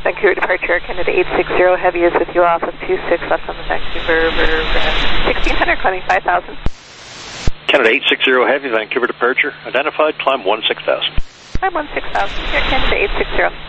Vancouver departure, Canada 860, heavy is with you, Alpha 26 left on the Vancouver, 1600, climbing 5000. Canada 860, heavy, Vancouver departure, identified, climb 16,000. Climb 16,000, here, Canada 860.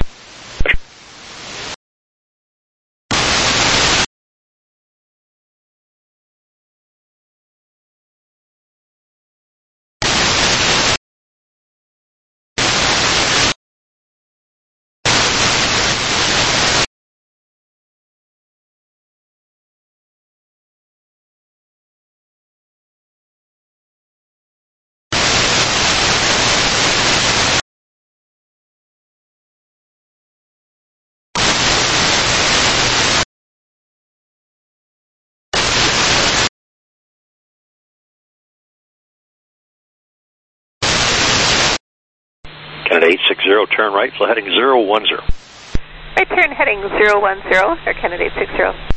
Canada 860, turn right, flight heading 010. Right turn heading 010, Air Canada 860.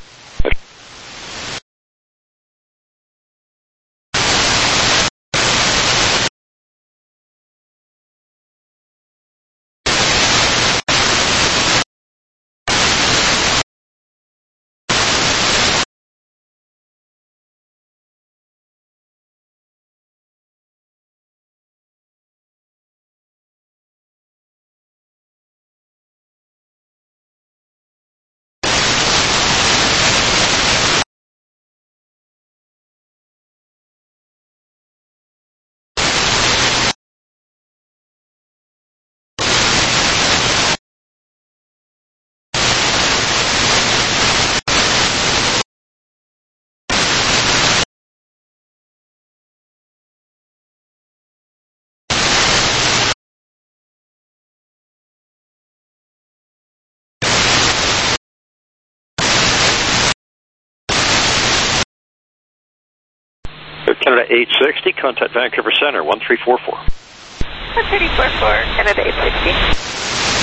Canada 860, contact Vancouver Center, 1344. 1344, Canada 860.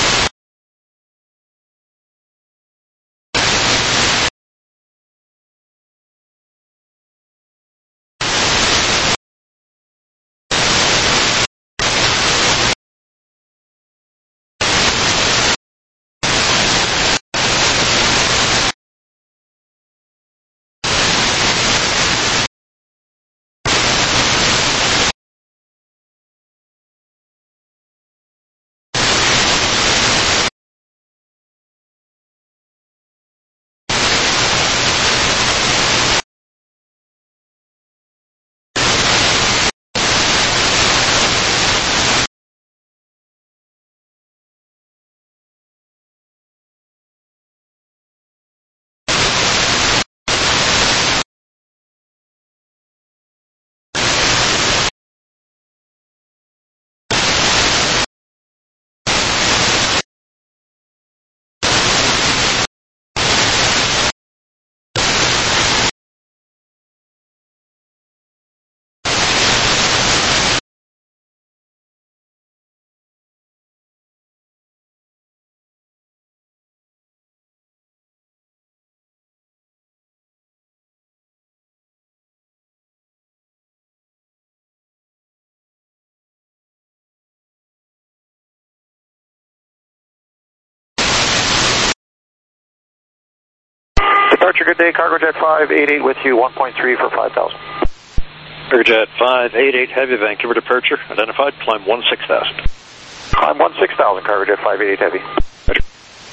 Departure, good day, Cargojet 588 with you, 1.3 for 5,000. Cargojet 588, heavy, Vancouver departure, identified, climb 16,000. Climb 16,000, Cargojet 588 heavy. Roger.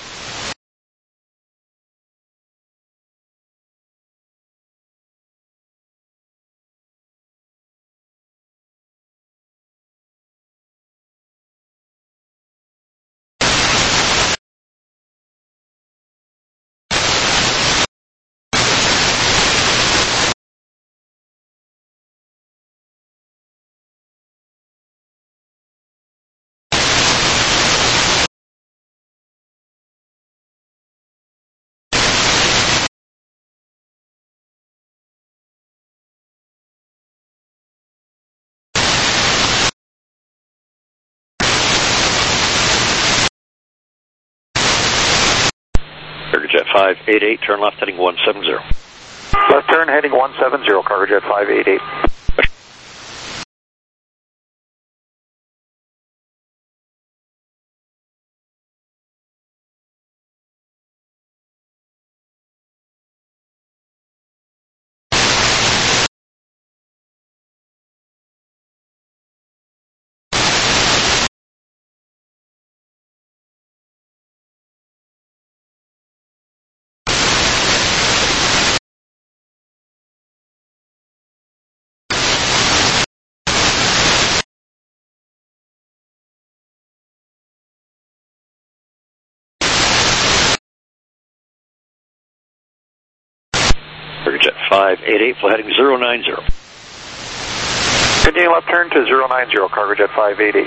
Cargojet 588, turn left heading 170. Left turn heading 170, Cargojet 588. 588, flight heading 090. Continue left turn to 090, Cargojet 588.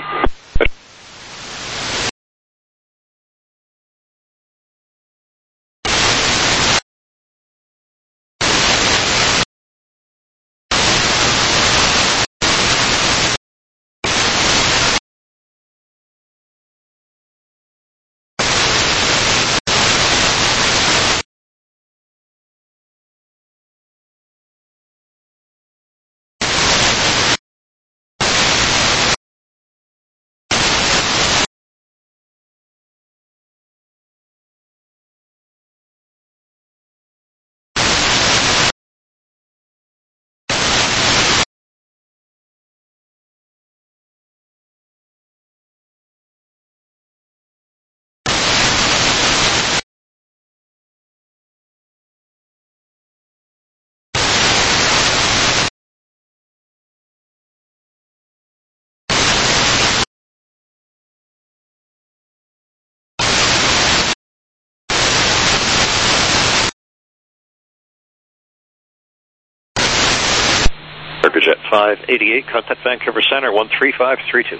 Cargojet 588, contact Vancouver Center 13532.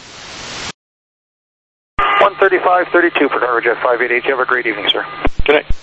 13532 for Cargojet 588. You have a great evening, sir. Good night.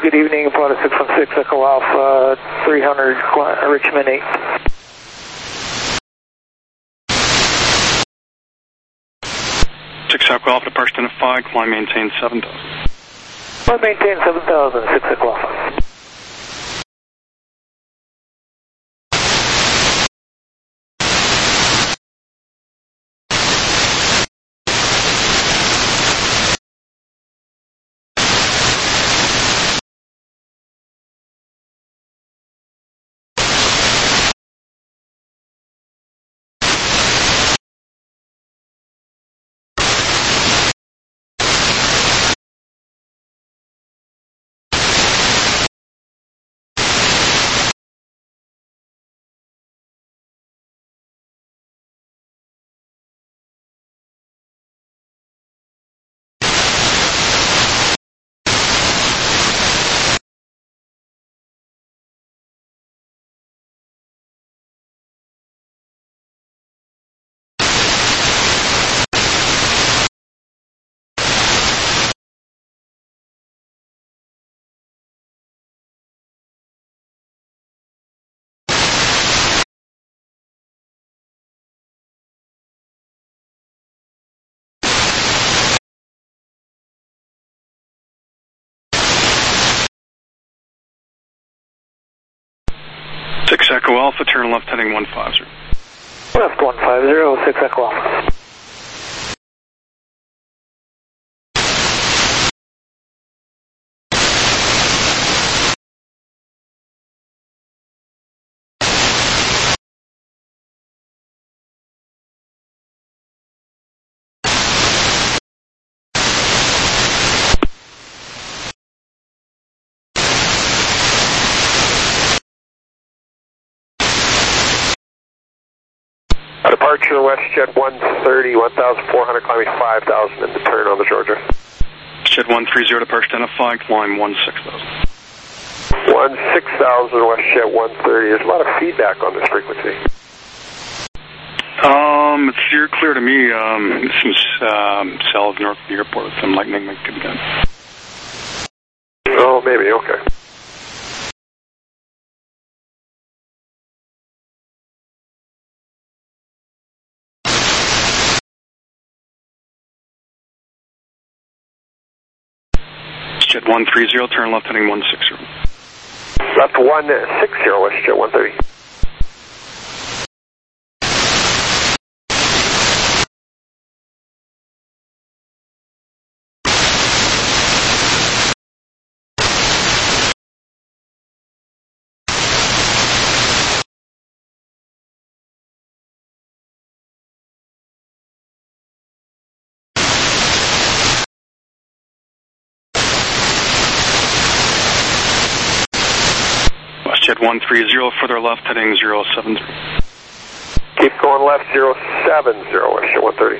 good evening, Florida 616 Echo Alpha 300 Richmond 8. Echo Alpha, departure identified, climb maintain 7,000. Climb maintain 7,000, 6 Echo Alpha. Echo Alpha, turn left heading 150. Left 150, 6 Echo Alpha. Departure WestJet 130, 1,400, climbing 5,000 and turn on the Georgia. Jet 130, departure identified, climb 16,000. 16,000 WestJet 130. There's a lot of feedback on this frequency. It's clear to me. Some cells north of the airport with some lightning might could be done. Oh, maybe, okay. Jet 130, turn left heading 160. Left 160, WestJet 130. Jet 130, further left heading 070. Keep going left 070, WestJet 130.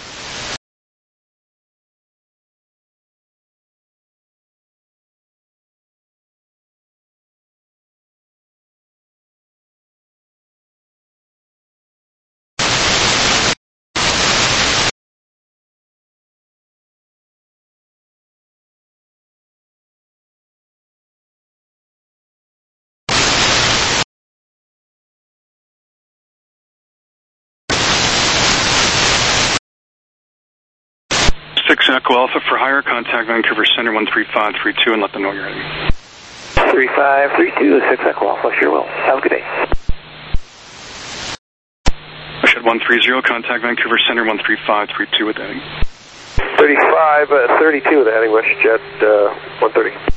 Echo Alpha for higher, contact Vancouver Center 13532 and let them know you're heading. 3532, 6 Echo Alpha, sure will. Have a good day. Shed 130, contact Vancouver Center 13532 with heading. 32 with heading WestJet 130.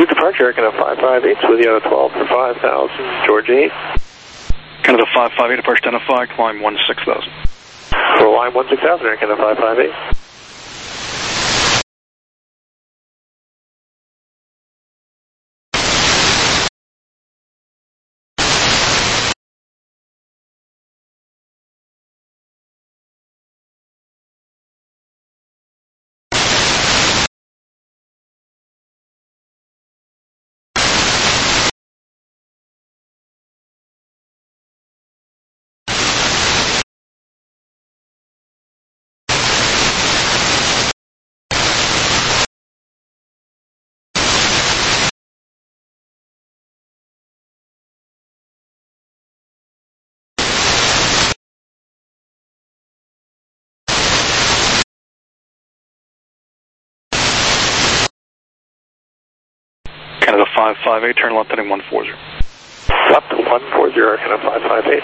departure, Air Canada 558 with you on a 12 for 5,000, Georgia 8. Canada 558, departure identified, climb 16,000. For line 16,000, Air Canada 558. Canada 558, turn left heading 140. Left 140, Air Canada 558.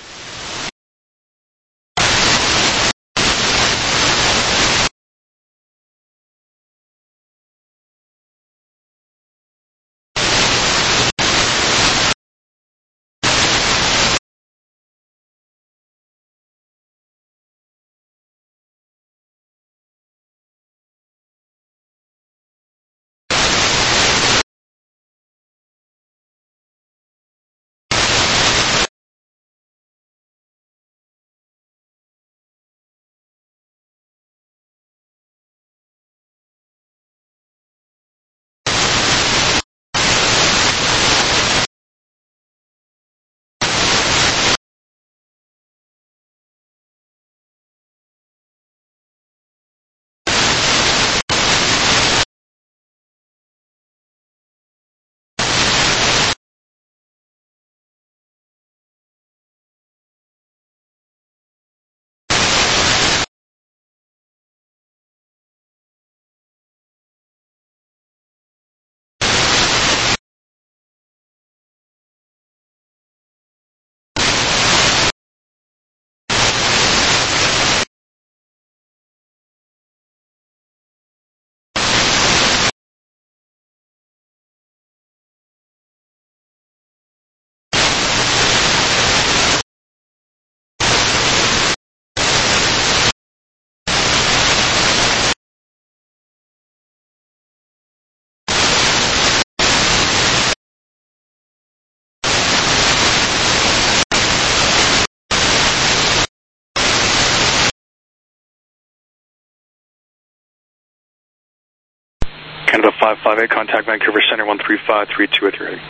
Canada 558, contact Vancouver Center 13532 with your heading.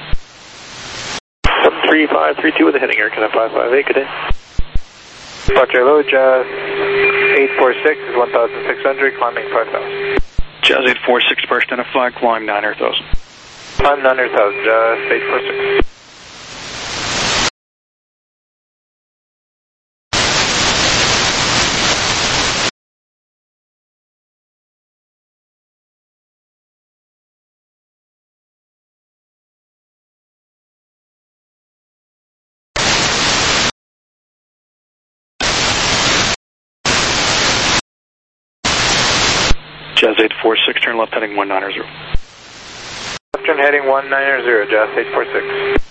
13532 with a heading, Air Canada 558, good day. Departure low, Jazz 846 is 1,600, climbing 5,000. Jazz 846, departure identified, climb 9,000. Climb 9,000, Jazz 846. Jazz 846, turn left heading 190. Left turn heading 190, Jazz 846.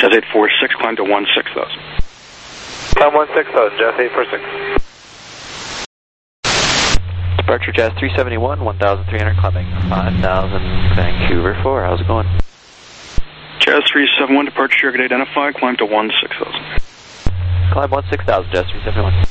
Jazz 846, climb to 16,000. Climb 16,000, Jazz 846. Departure Jazz 371, 1,300, climbing 5,000, Vancouver 4. How's it going? Jazz 371, departure get identified, climb to 16,000. Climb 16,000, Jazz 371.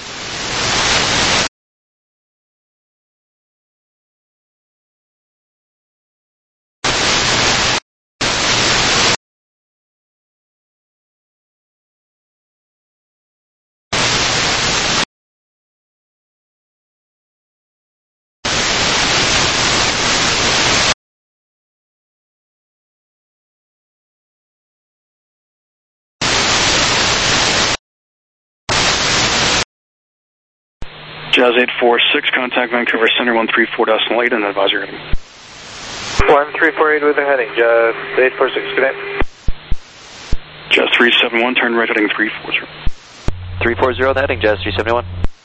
Jazz 846, contact Vancouver Center 134.8 and advise your heading. 1348 with the heading, Jazz 846, good day. Jazz 371, turn right heading 340. 340, the heading, Jazz 371.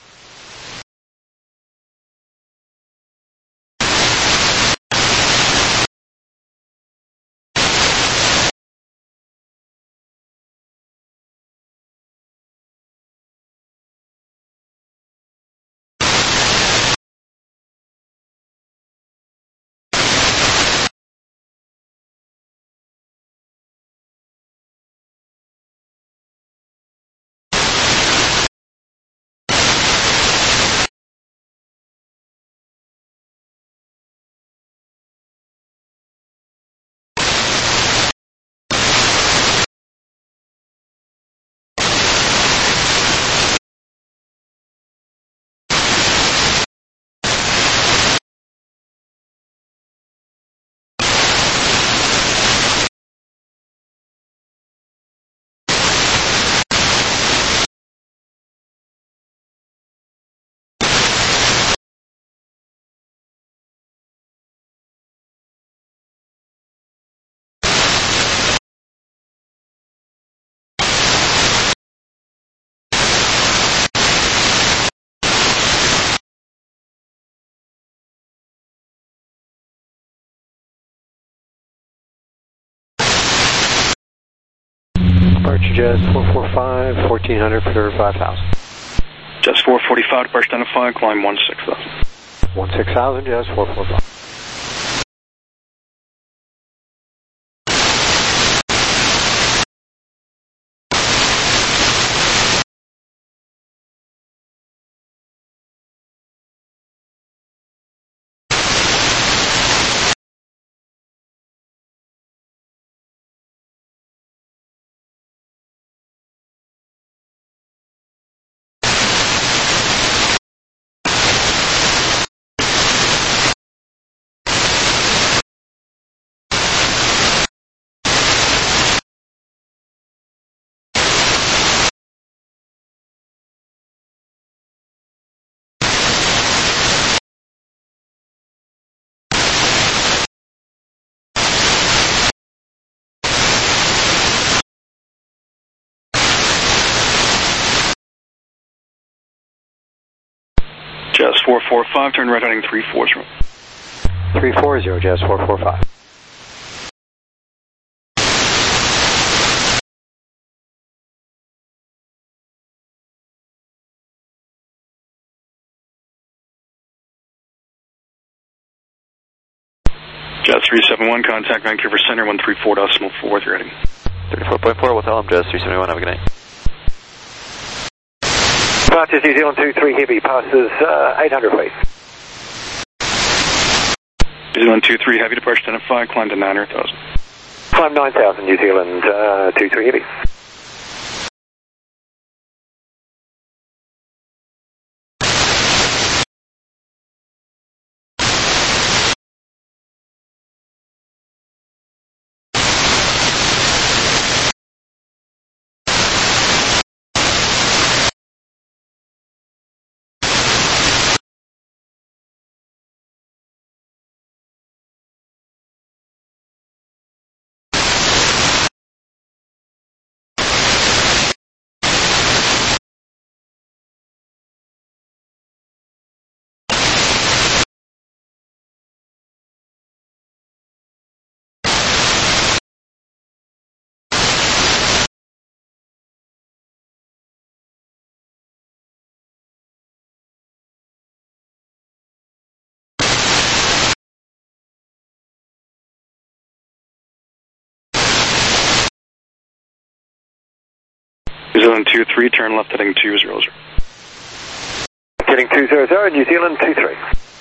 Departure Jazz 445, 1400 for 5,000. Jazz 445, departure identified, climb 16,000. 16,000, Jazz 445. Jazz 445, turn right heading 340. 340, Jazz 445. Jazz 371, contact Vancouver Center 134.4 with your heading. 34.4, we'll tell them, Jazz 371, have a good night. Departure New Zealand 23 Heavy, passes 800 feet. New Zealand 23 Heavy, departure identified, climb to 9,000. Climb 9,000, New Zealand 23 Heavy. New Zealand 23, turn left heading 200. Heading 200, New Zealand 23.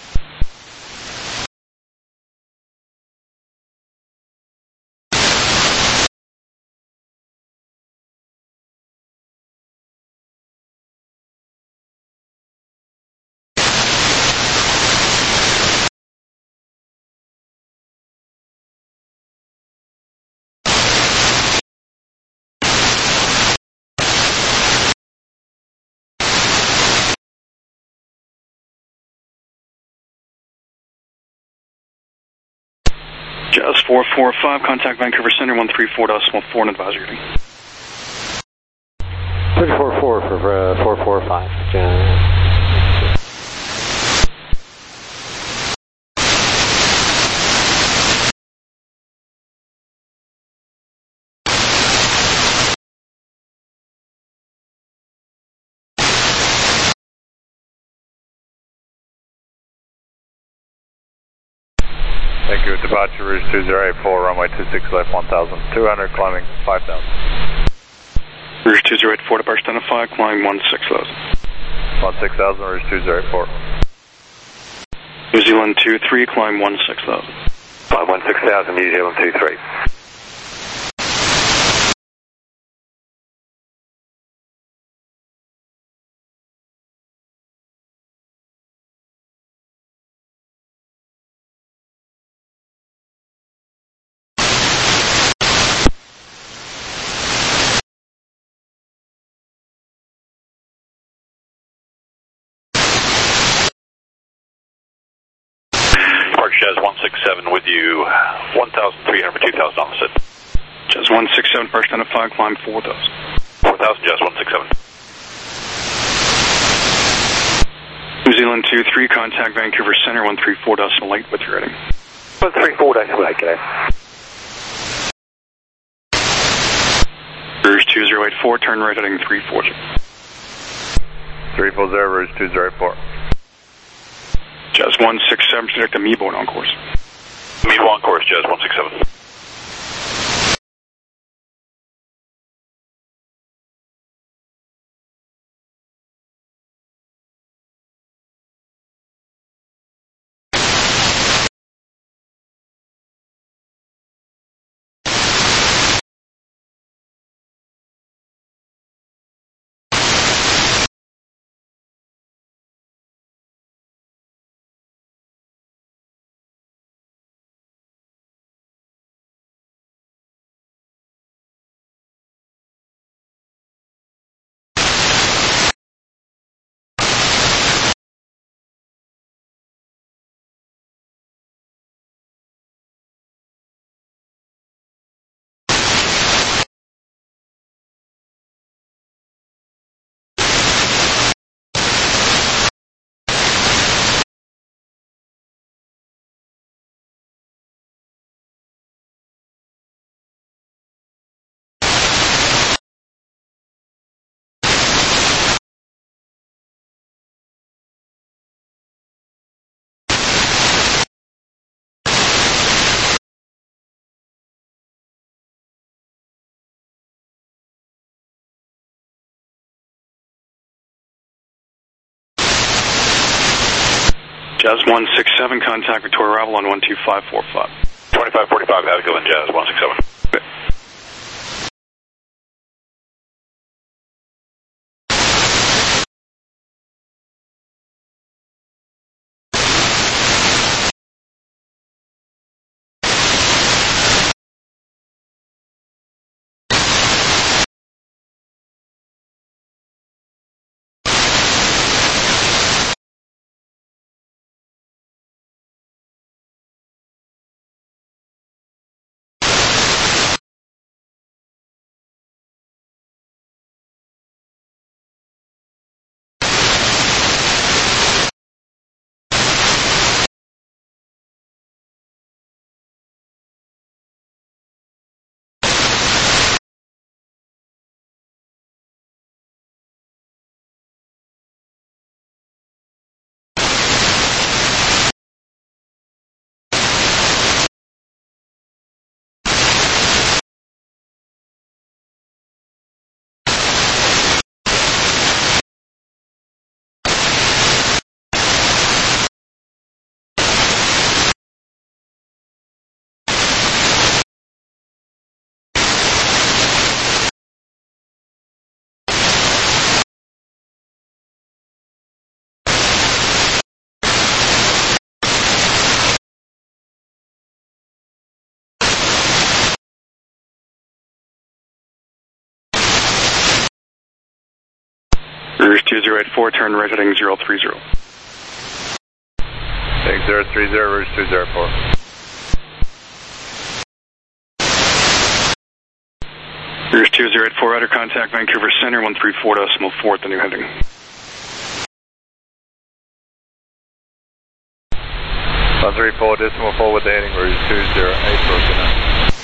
Jazz 445, contact Vancouver Center 134.4 and advisory reading. 344 for 445. Jazz. Thank you. Departure Rouge 2084, runway 26 left 1,200, climbing 5,000. Rouge 2084, departure identified, climbing 16,000. 16,000, Rouge 2084. New Zealand 23, climb 16,000. Climb 16,000, New Zealand 23. Jazz 167 with you, 1,300 for 2,000 opposite. Jazz 167, first identified, climb 4,000. 4,000, Jazz 167. New Zealand 23, contact Vancouver Center 134.8 with your rating. 134.8, get out. Rouge 2084, turn right heading 340. 340, Rouge 2084. Jazz 167, select the Meebo on course. Meebo on course, Jazz 167. Jazz 167, contact Victoria Avalon 12545. 2545, have a good one, Jazz 167. Okay. Rouge 2084, turn right heading 030. Heading 030, Rouge 204. Rouge 2084, outer contact Vancouver Center, 134.4 at the new heading. 134.4 with the heading Rouge 208, broken up.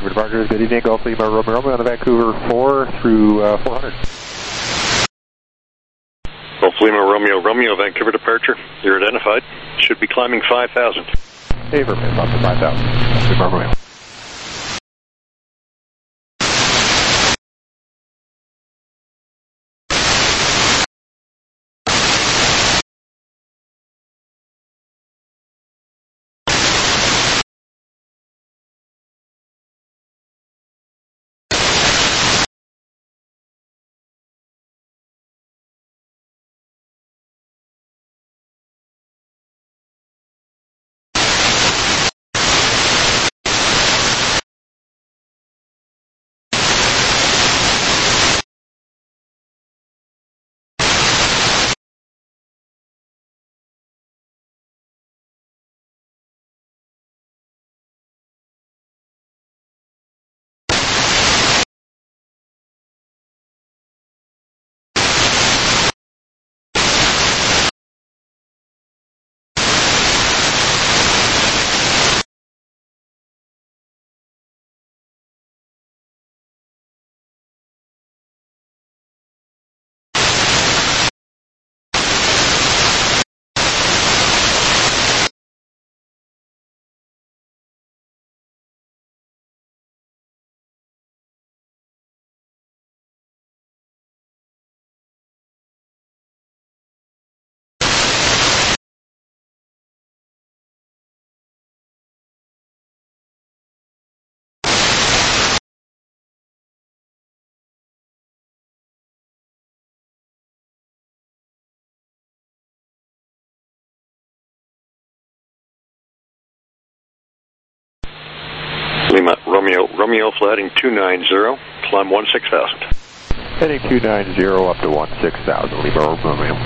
for departure. Good evening, Golf Lima Romeo on the Vancouver 4 through 400. Golf Lima Romeo, Vancouver departure. You're identified. Should be climbing 5,000. Hey, Vermeer, up to 5,000. Lima Romeo. Lima Romeo flatting 290. Climb 16,000. Heading 290 up to 16,000. Lima Romeo.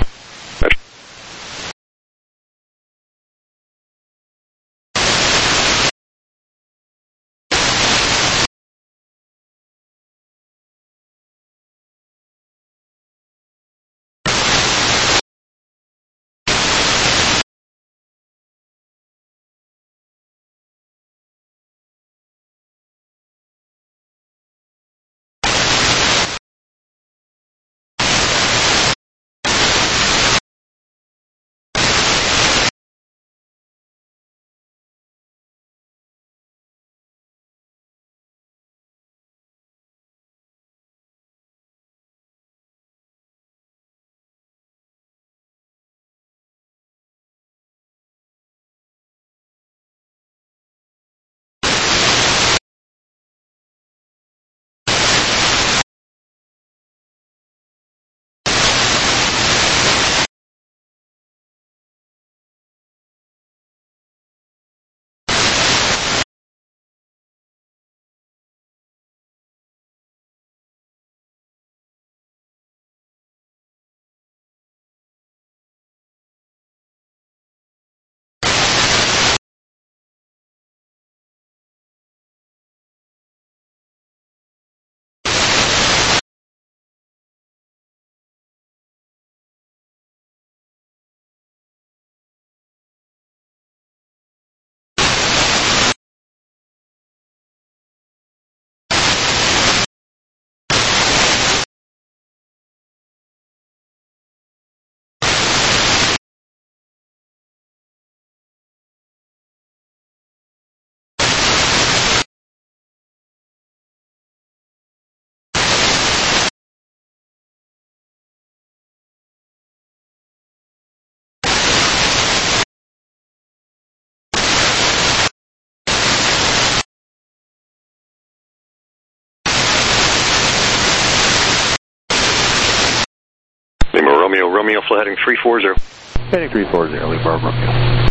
Lima Romeo flat heading 340. Heading 340, Lima Romeo.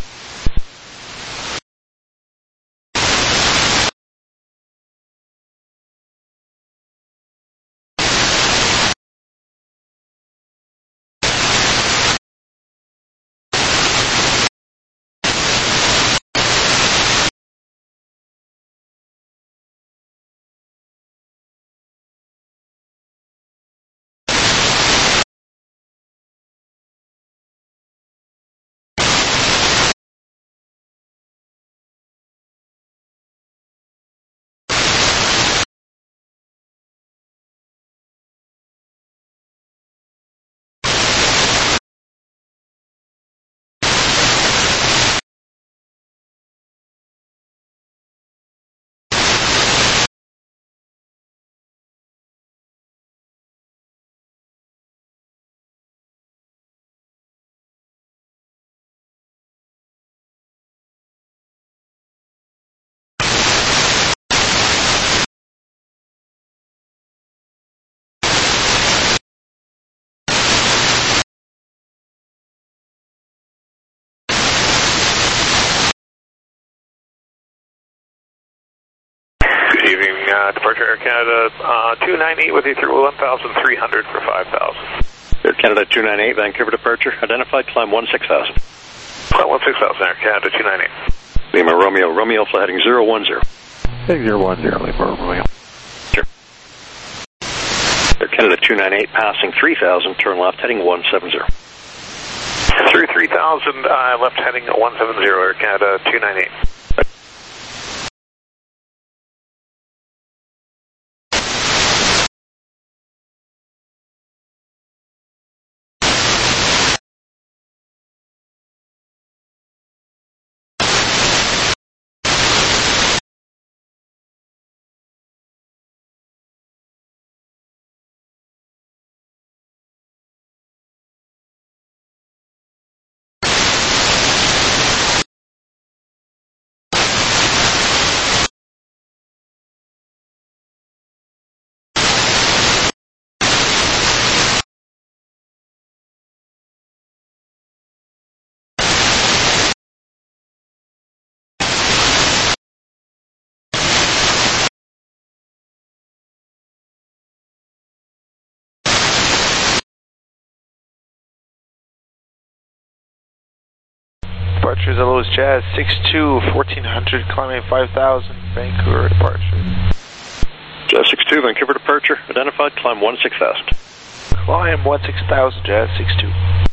Departure Air Canada 298 with you through 1,300 for 5,000. Air Canada 298, Vancouver departure. Identified, climb 16,000. Climb 16,000, Air Canada 298. Lima Romeo, Romeo, flight heading 010. Heading 010, Lima Romeo. Sure. Air Canada 298, passing 3,000, turn left, heading 170. Through 3,000, left heading 170, Air Canada 298. Departure is Louis Jazz 62, 1400, climbing 5,000, Vancouver departure. Jazz 62, Vancouver departure. Identified, climb 16,000. Climb 16,000, Jazz 62.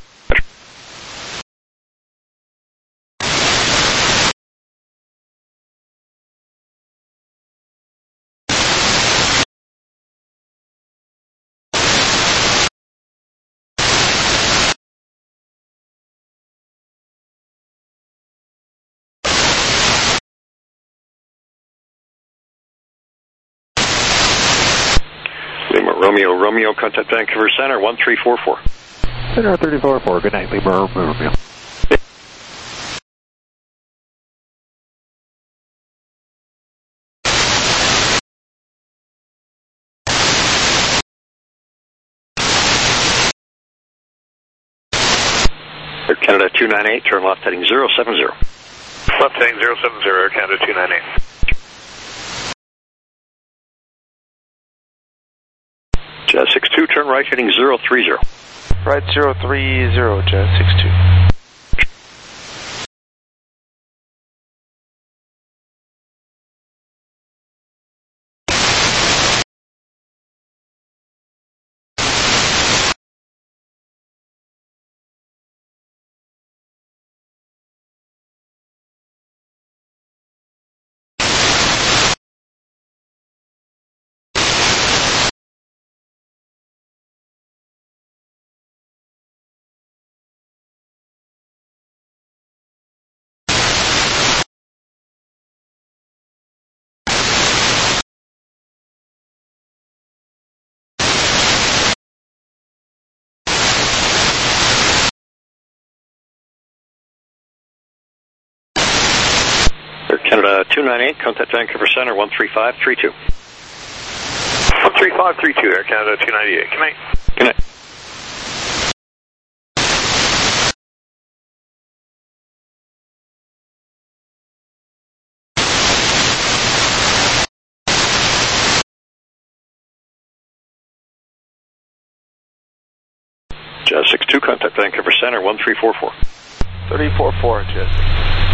Lima Romeo, Romeo, contact Vancouver Center 1344. Center 344, good night, Lima Romeo. Air Canada 298, turn left, heading 070. Left heading 070, Air Canada 298. Jazz 62, turn right, heading 030. Right 030, Jazz 62. Air Canada 298, contact Vancouver Center 13532. 13532, Air Canada 298. Good night. Good night. Jazz 62, contact Vancouver Center 1344. 344, Jazz.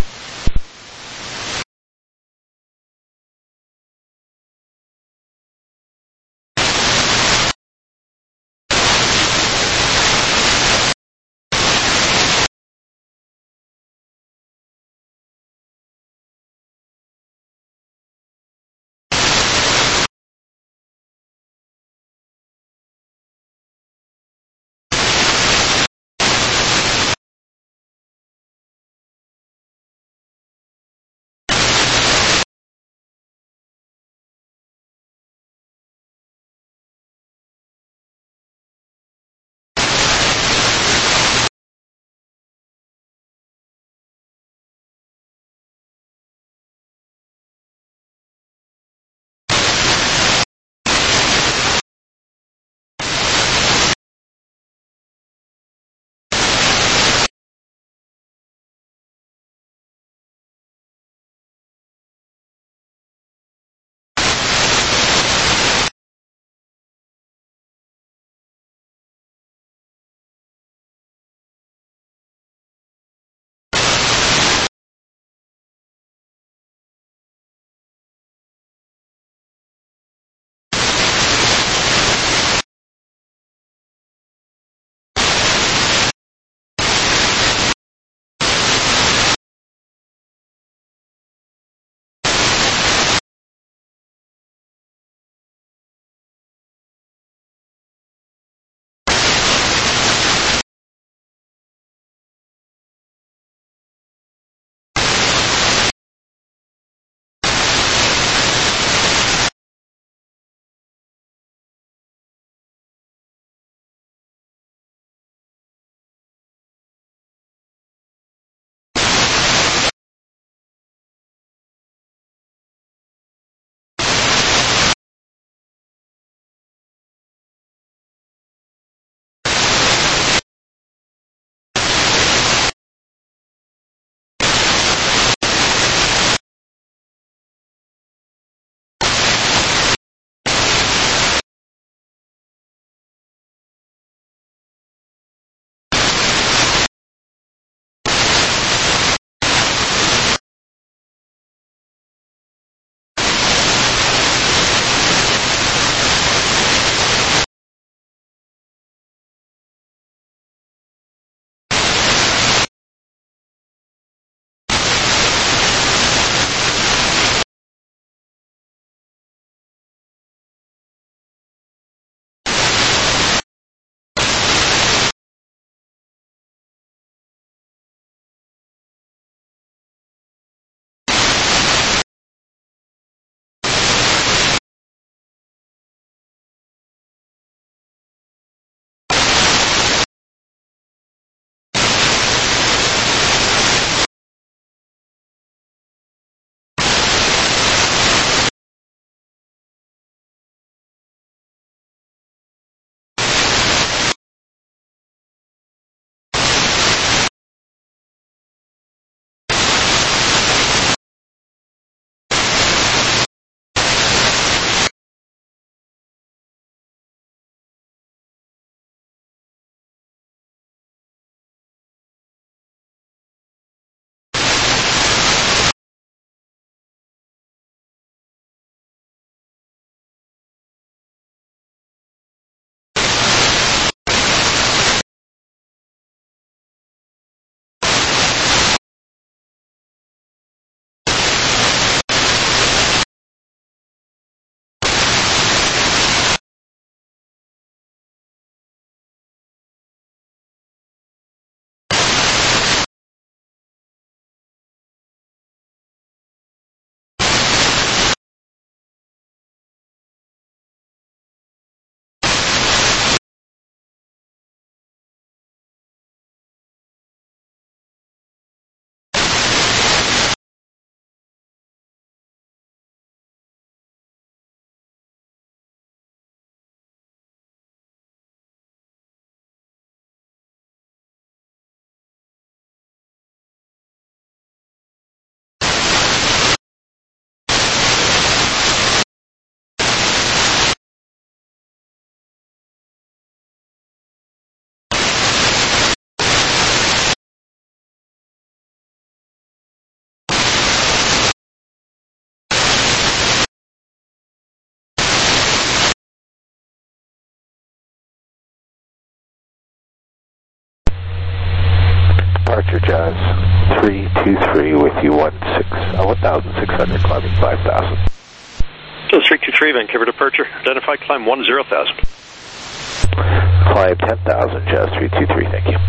323 with you 1,600, climbing 5,000. Just 323, Vancouver departure. Identified, climb 10,000. Climb 10,000, Jazz 323, thank you.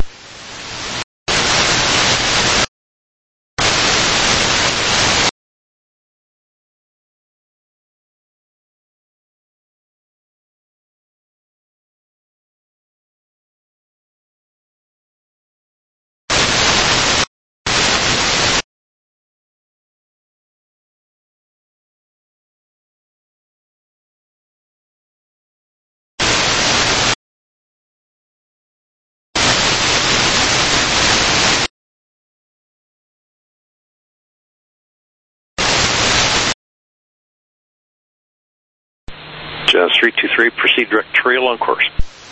Jazz 323, proceed direct trail on course.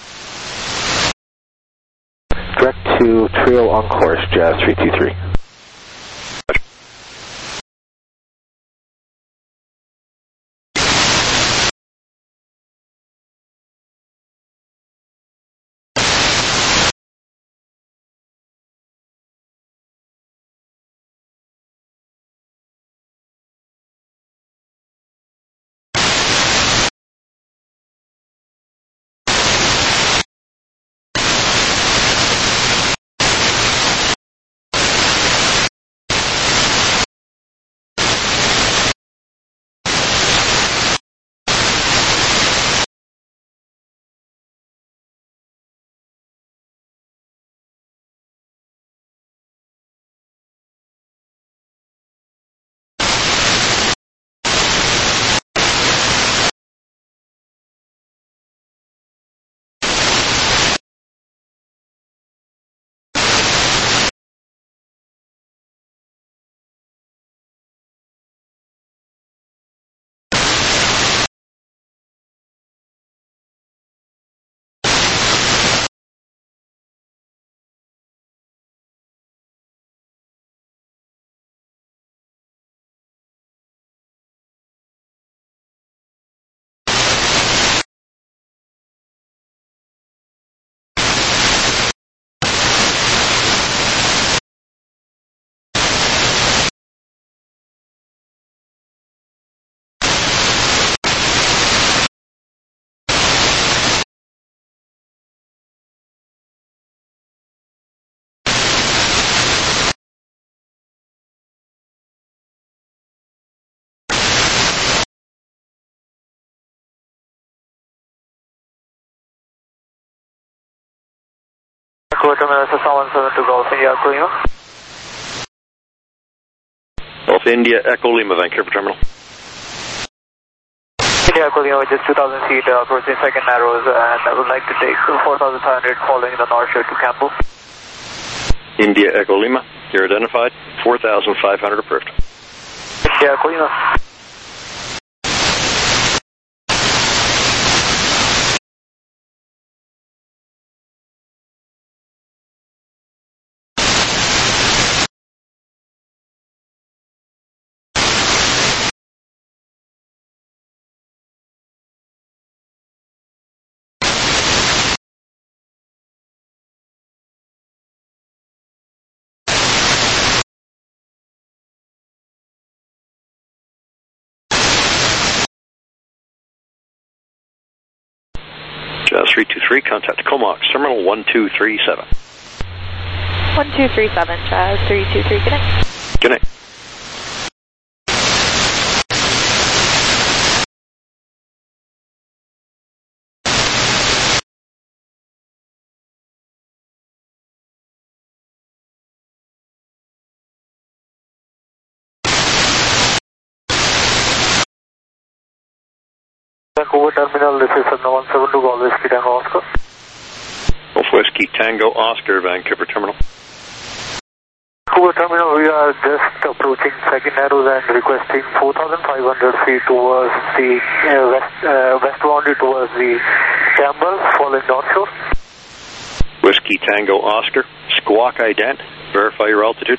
Direct to trail on course, Jazz 323. Terminal 772 Golf India Echo Lima. Golf India Echo Lima, Vancouver terminal. India Echo Lima, just 2,000 feet approaching second narrows, and I would like to take 4,500 following the North Shore to Campbell. India Echo Lima, you're identified, 4,500 approved. India Echo Lima. Jazz 323, contact Comox, terminal 1237. 1237, Jazz 323, good night. Good night. Vancouver terminal, this is 772 Golf Whiskey Tango Oscar. Golf Whiskey Tango Oscar, Vancouver terminal. Vancouver terminal, we are just approaching second narrows and requesting 4,500 feet towards the west boundary towards the Campbell, following North Shore. Whiskey Tango Oscar, Squawk ident, verify your altitude.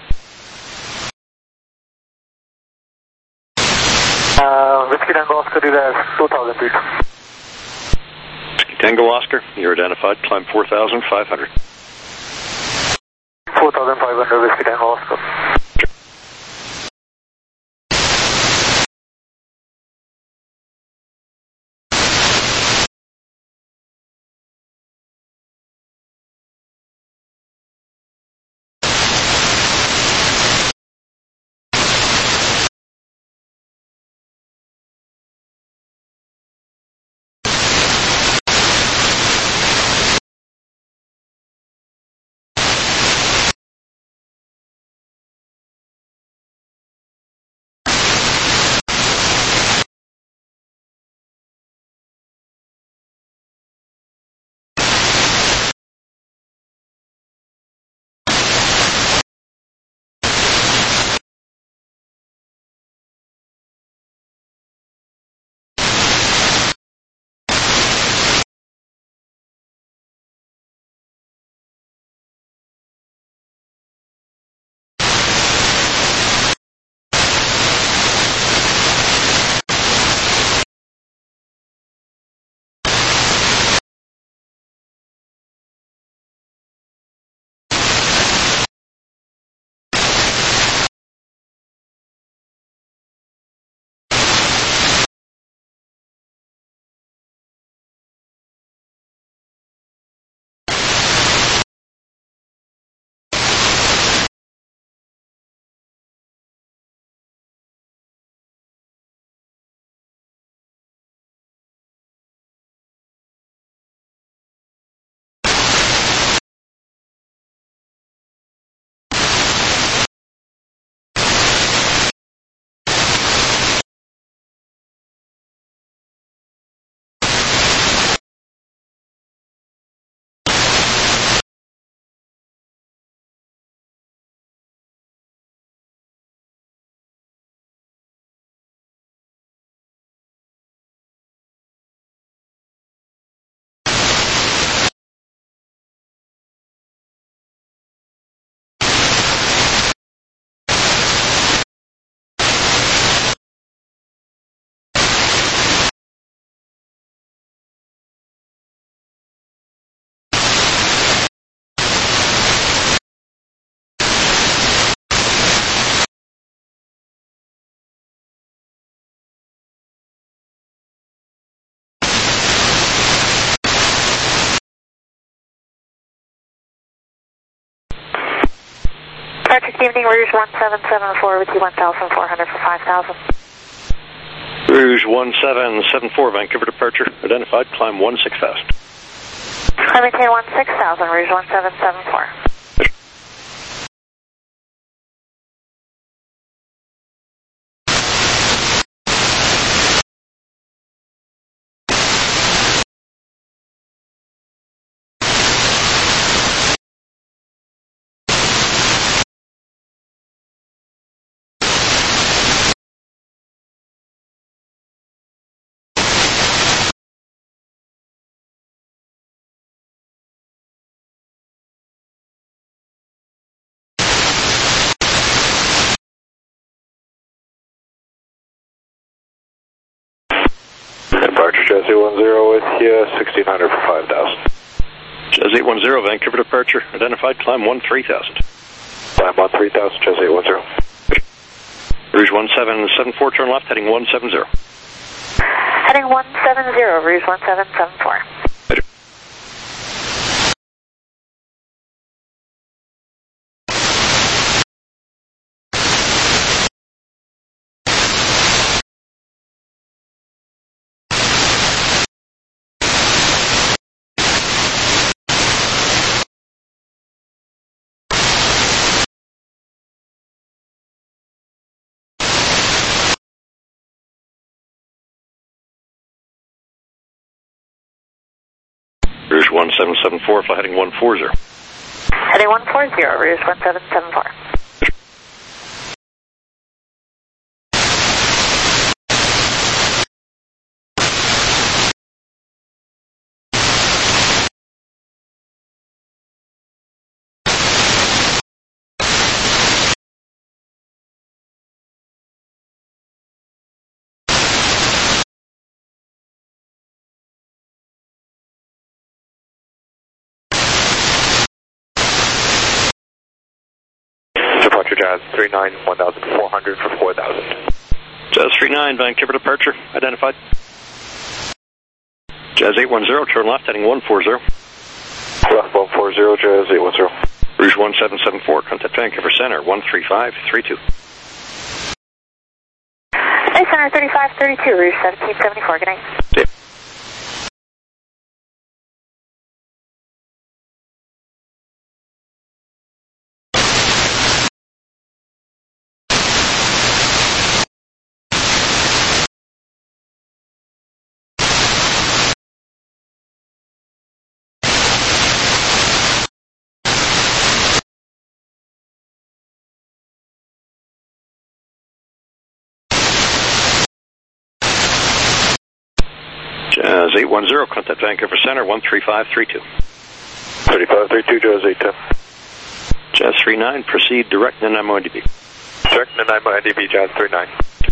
Whiskey Tango Oscar is at 2,000 feet. Whiskey Tango Oscar, you're identified, climb 4,500. 4,500 Whiskey Tango Oscar. Sure. Departure, good evening, Rouge 1774 with you 1,400 for 5,000. Rouge 1774, Vancouver departure. Identified, climb 16,000. Maintain 16,000, Rouge 1774. Departure Jazz 810 with you, 1600 for 5,000. Jazz 810, Vancouver departure. Identified, climb 13,000. Climb 13,000, Jazz 810. Rouge 1774, turn left, heading 170. Heading 170, Rouge 1774. Rouge 1774, fly heading 140. Heading 140, Rouge 1774. Departure Jazz 39, 1,400 for 4,000. Jazz 39, Vancouver departure. Identified. Jazz 810, turn left, heading 140. Left 140, Jazz 810. Rouge 1774, contact Vancouver Center, 13532. Hey, Center 3532, Rouge 1774, good night. Yeah. Jazz 810, contact Vancouver Center, 13532. 3532, Jazz 810. Jazz 39, proceed direct Nanaimo NDB. Direct Nanaimo NDB, Jazz 39.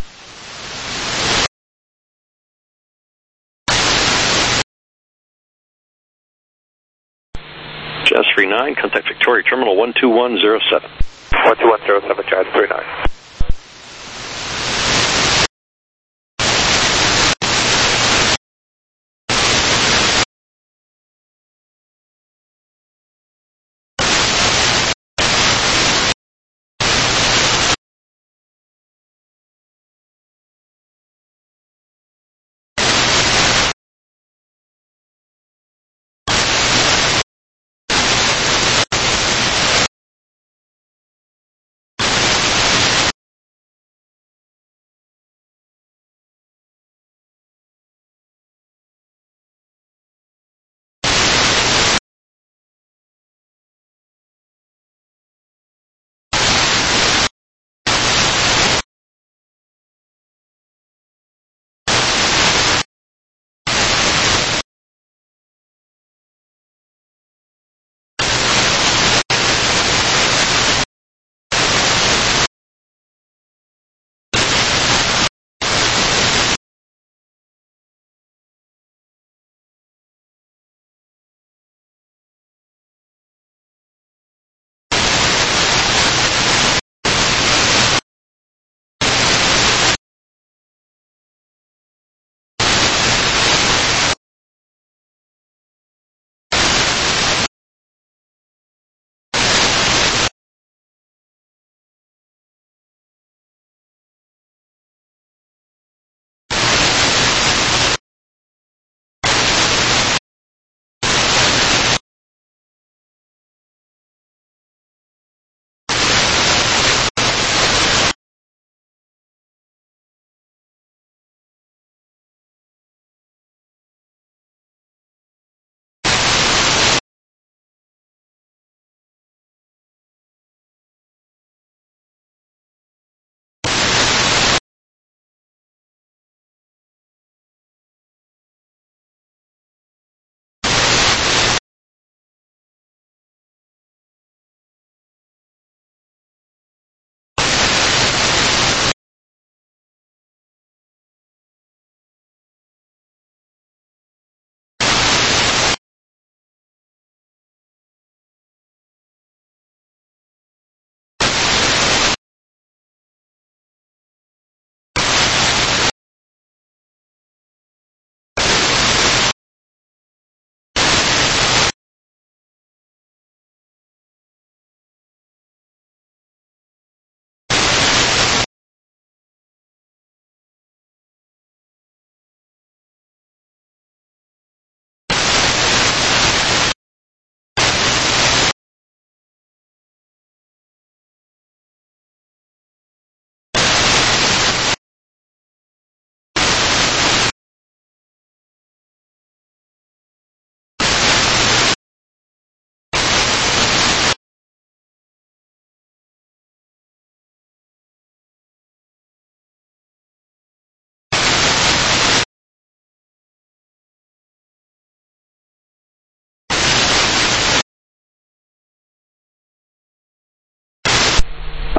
Jazz 39, contact Victoria Terminal 12107. 12107, Jazz 39.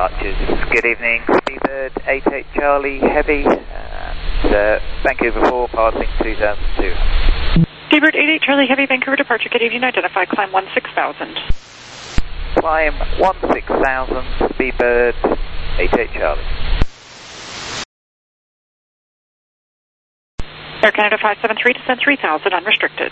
departures. Good evening, Speedbird 88 Charlie Heavy, and Vancouver 4 passing 2,200. Speedbird 88 Charlie Heavy, Vancouver departure. Good evening, identify, climb 16,000. Climb 16,000, Speedbird 88 Charlie. Air Canada 573, descend 3,000, unrestricted.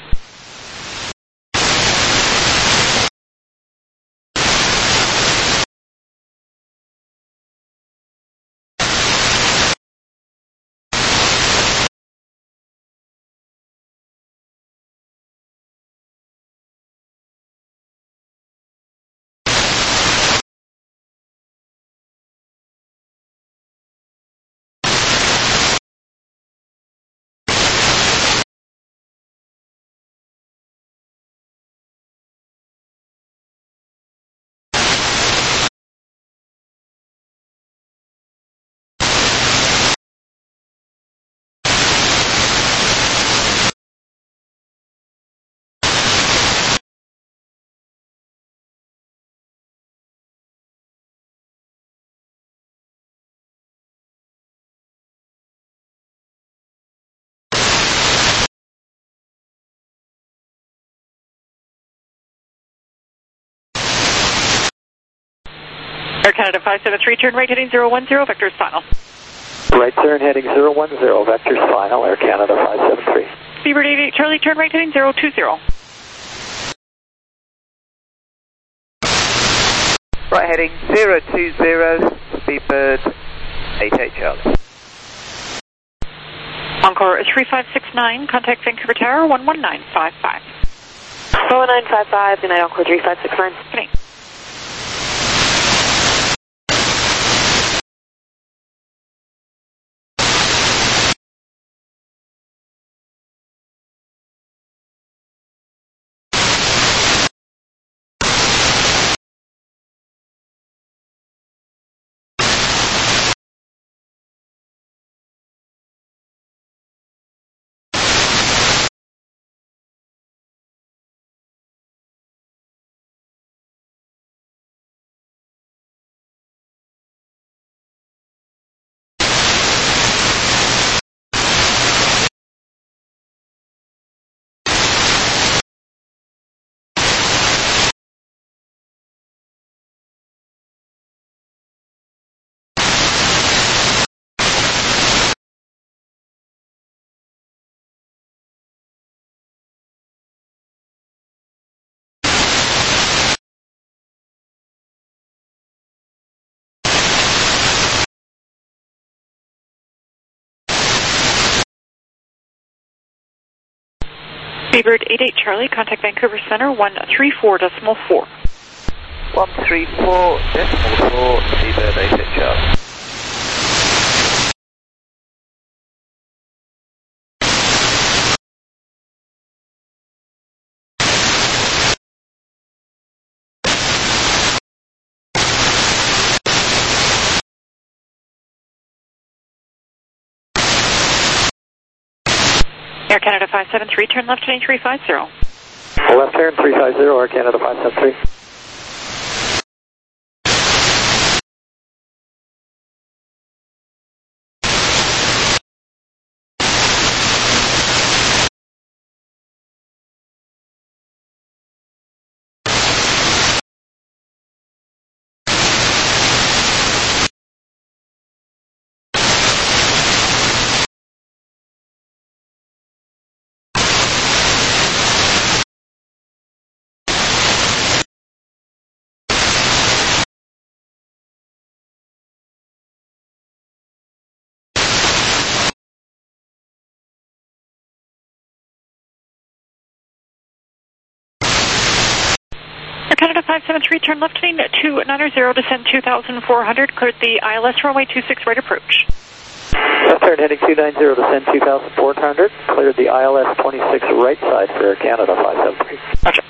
Air Canada 573, turn right heading 010, vectors final. Right turn heading 010, vectors final, Air Canada 573. Speedbird 88 Charlie, turn right heading 020. Right heading 020, Speedbird 88 Charlie. Encore 3569, contact Vancouver Tower 11955. 11955, good night, Encore 3569. Good night. Speedbird 88 Charlie, contact Vancouver Center 134.4. 134.4, Speedbird 88 Charlie. Air Canada 573, turn left heading 350. Left turn 350, Air Canada 573. Canada 573, turn left heading 290, descend 2,400, cleared the ILS runway 26 right approach. Left turn heading 290, descend 2,400, cleared the ILS 26 right side for Air Canada 573. Roger.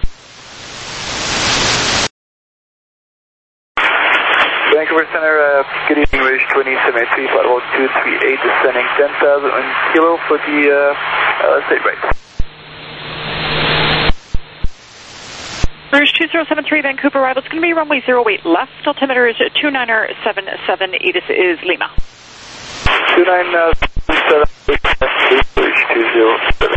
Vancouver Center, good evening, Ridge 2073, flight level 238, descending 10,000 kilo for the ILS 8 right. Rouge 2073, Vancouver arrival. It's going to be runway 08 left. Altimeter is 2977. ATIS is Lima. 2977, Rouge 207.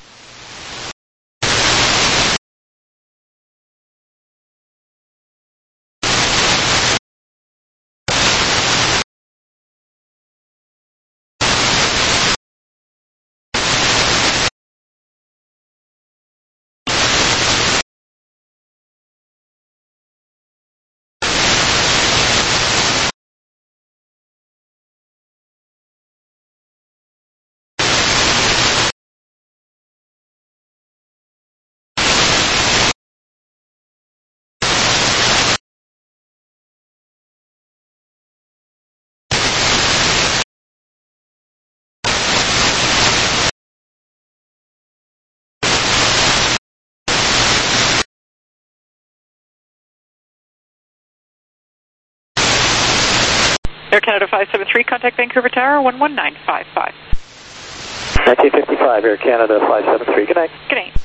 Air Canada 573, contact Vancouver Tower 11955. 1955, Air Canada 573, good night. Good night.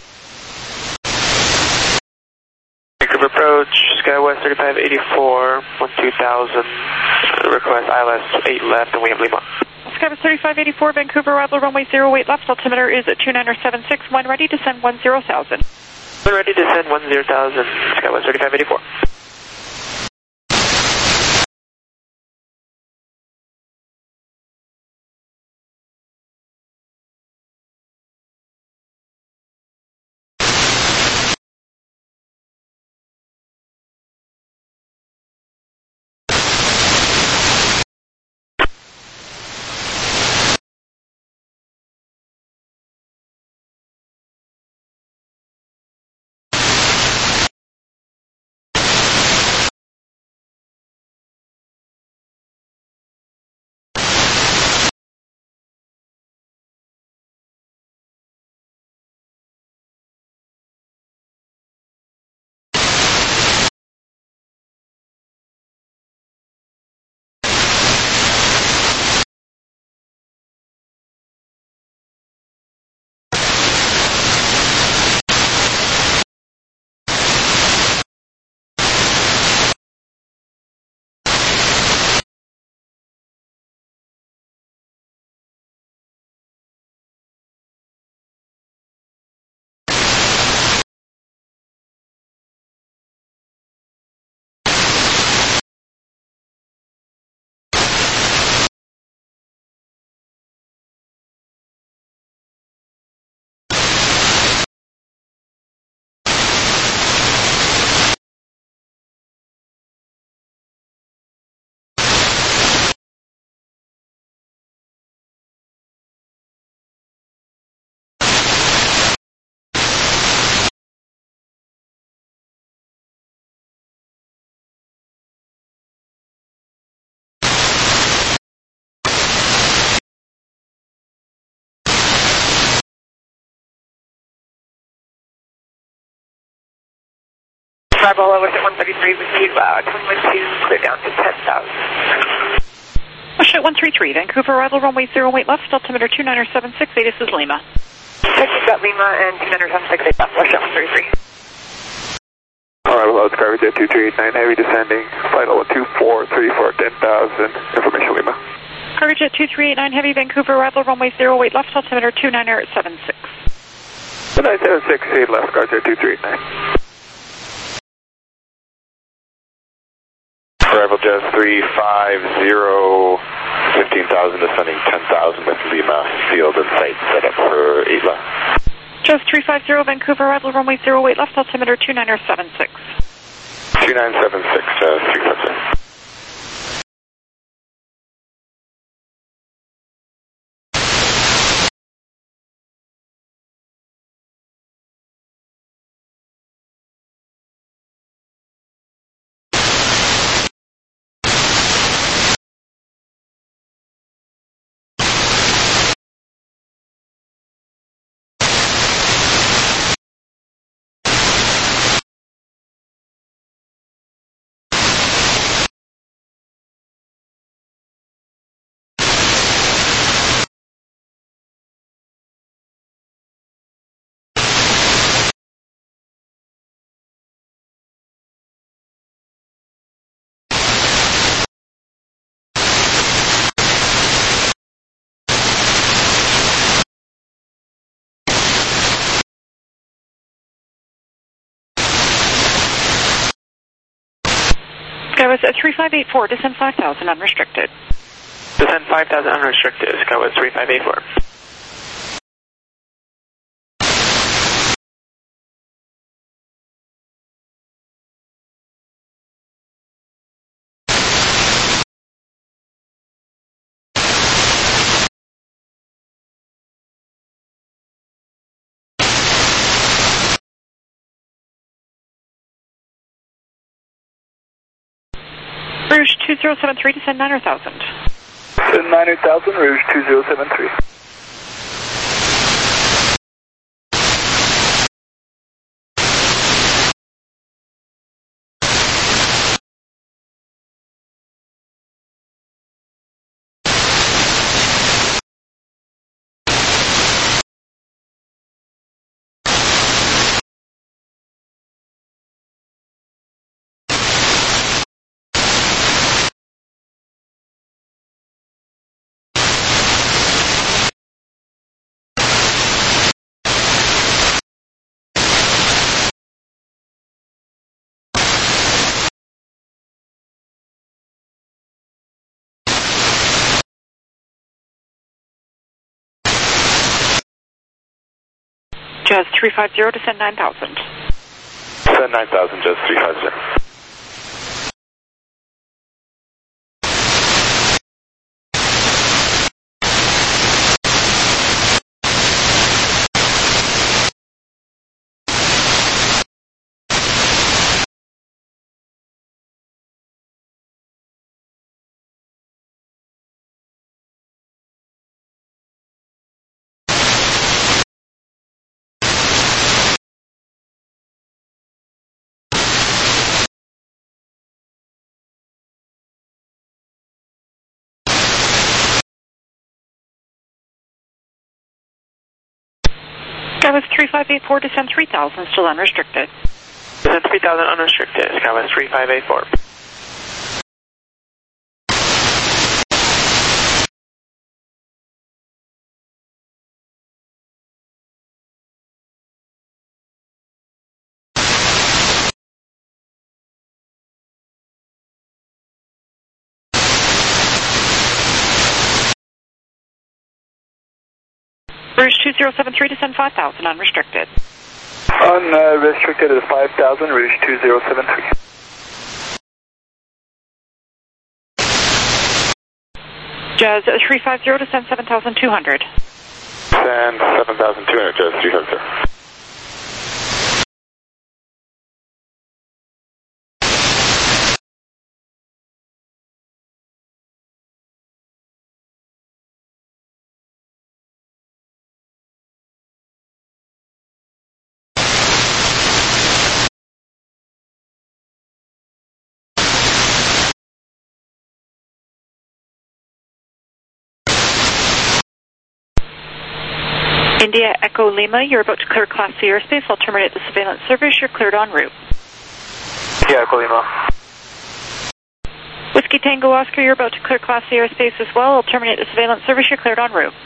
Vancouver approach, SkyWest 3584, 12000, request ILS 8 left, and we have Lima. SkyWest 3584, Vancouver arrival, runway 08 left. Altimeter is 2976. When ready, descend 10,000. When ready, descend 10,000, SkyWest 3584. Bravo, I was at 133 with you, with you, clear down to 10,000. Push at 133, Vancouver arrival, runway 08 left. Altimeter 2976. ATIS is Lima. Texas got Lima and 2976, left, push at 133. Alright, well, it's Garbage Jet 2389, heavy descending, flight level 2434, 10,000, information Lima. Garbage Jet 2389, heavy, Vancouver arrival, runway 08 left. Altimeter 2976. 2976, 8 left, Garbage Jet 2389. Arrival Jet 350, 15,000 descending 10,000 with Lima, field and site set up for 8 left. Just 350, Vancouver arrival, runway 08 left. Altimeter 2976. 2976, 350. Skywest 3584, descend 5,000 unrestricted. Descend 5,000 unrestricted, Skywest 3584. Rouge 2073, descend 9,000. Descend 9,000, Rouge 2073. Jazz 350, descend 9,000. Descend 9,000, Jazz 350. Skywest 3584, descend 3,000, still unrestricted. Descend 3,000 unrestricted, Skywest 3584. Rouge 2073, descend 5,000, unrestricted. Unrestricted is 5,000, Rouge 2073. Jazz 350, descend 7,200. Descend 7,200, Jazz 350. India Echo Lima, you're about to clear Class C airspace. I'll terminate the surveillance service. You're cleared en route. Yeah, Echo Lima. Whiskey Tango Oscar, you're about to clear Class C airspace as well. I'll terminate the surveillance service. You're cleared en route.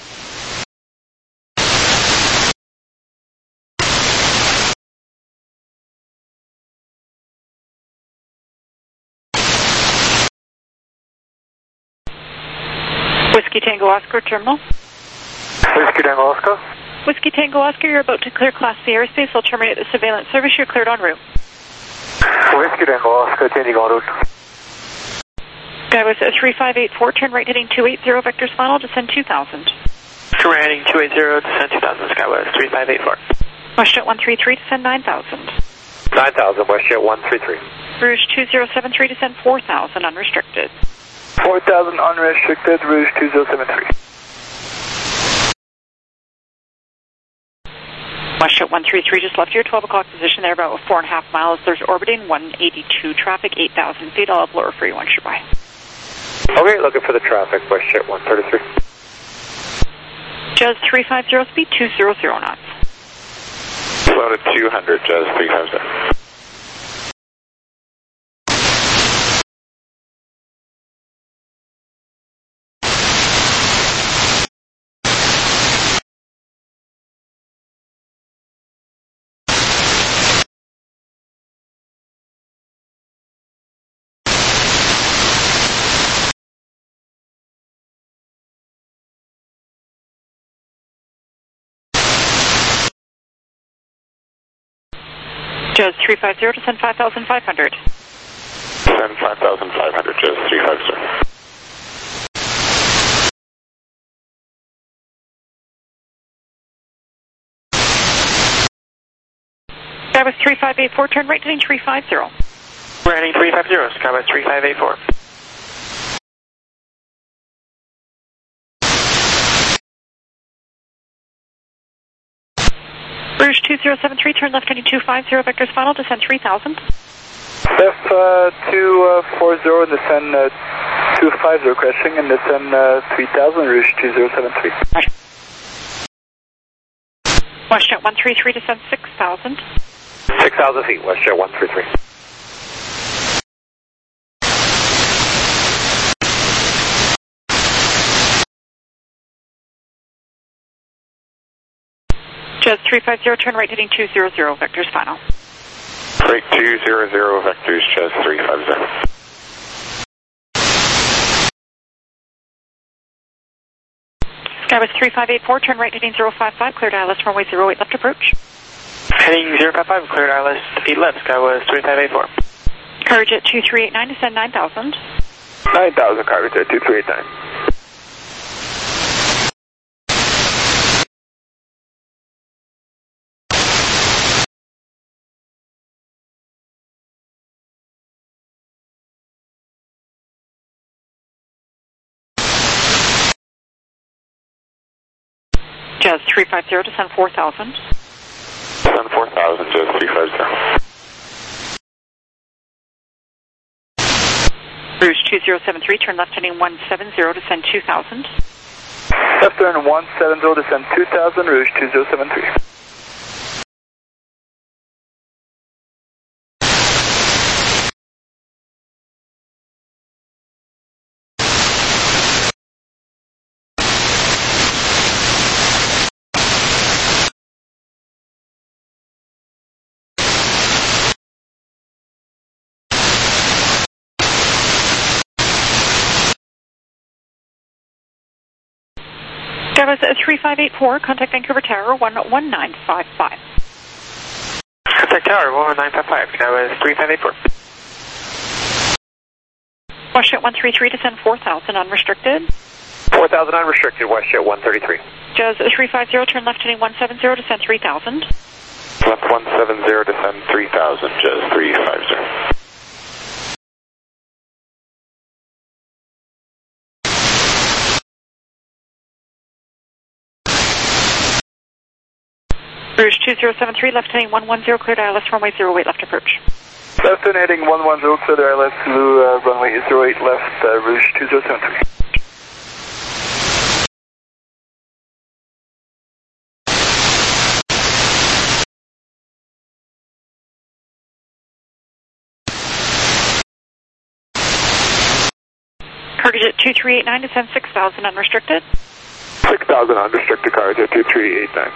Whiskey Tango Oscar, terminal. Whiskey Tango Oscar. Whiskey Tango Oscar, you're about to clear Class C airspace. I'll terminate the surveillance service. You're cleared en route. Whiskey Tango Oscar, changing en route. Skywest 3584, turn right heading 280, vectors final, descend 2,000. Turn right heading 280, descend 2,000, Skywest 3584. WestJet 133, descend 9,000. 9,000, WestJet 133. Rouge 2073, descend 4,000, unrestricted. 4,000 unrestricted, Rouge 2073. WestJet 133 just left your 12 o'clock position there, about 4.5 miles. There's orbiting 182 traffic, 8,000 feet. I'll have lower for you once you're by. Okay, looking for the traffic, WestJet 133. Jazz 350, speed 200 knots. Slow to 200, Jazz 350. Jazz 350, descend 5,500. Descend 5,500, Jazz 350. Skywest 3584, turn right heading 350. We're heading 350, Skywest 3584. Rouge 2073, turn left heading 250, vectors final, descend 3000. Left 240 and descend 250, crashing and descend 3000, Rouge 2073. WestJet 133, descend 6,000. 6,000 feet, WestJet 133. Jazz 350, turn right heading 200, vectors final. Right 200, vectors, Jazz 350. Skywest 3584, turn right heading 055, cleared ILS runway 08 left approach. Heading 055, cleared ILS 8 left, Skywest 3584. Courage at 2389, descend 9,000. 9,000, Courage at 2389. Jazz 350, descend 4,000. Descend 4,000, Jazz 350. Rouge 2073, turn left heading 170, descend 2,000. Left turn 170, descend 2000, Rouge 2073. Skywest 3584, contact Vancouver Tower 11955. Contact Tower 11955, Skywest 3584. WestJet 133, descend 4,000, unrestricted. 4,000 unrestricted, WestJet 133. Jazz 350, turn left heading 170, descend 3,000. Left 170, descend 3,000, Jazz 350. Rouge 2073, left heading 110, cleared ILS runway 08 left approach. Left turn heading 110, cleared ILS runway 08 left, Rouge 2073. Courage at 2389, descend 6,000, unrestricted. 6,000 unrestricted, Courage at 2389.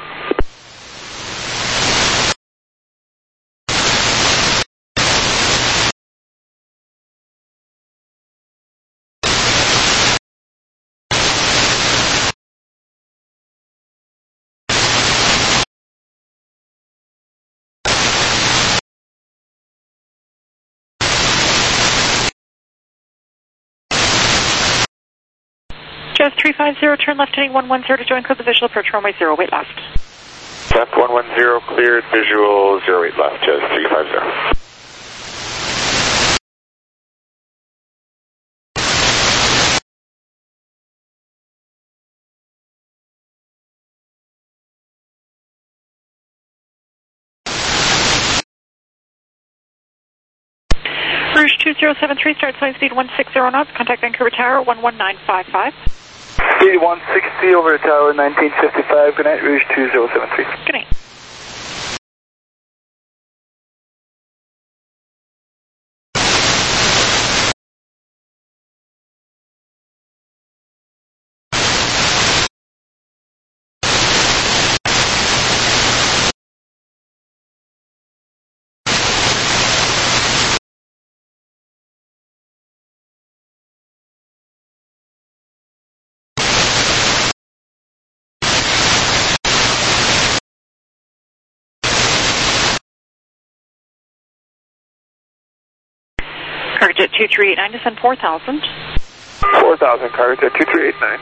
Jazz 350, turn left heading 110 to join code the visual approach runway 08 left. Left 110, cleared, visual 08 left, Jazz 350. Rouge 2073, start sign speed 160 knots, contact Vancouver Tower 11955. Speed 160 over the tower, 1955. Good night, Rouge 2073. Good night. Cargojet 2389, descend 4,000. 4,000, Cargojet 2389.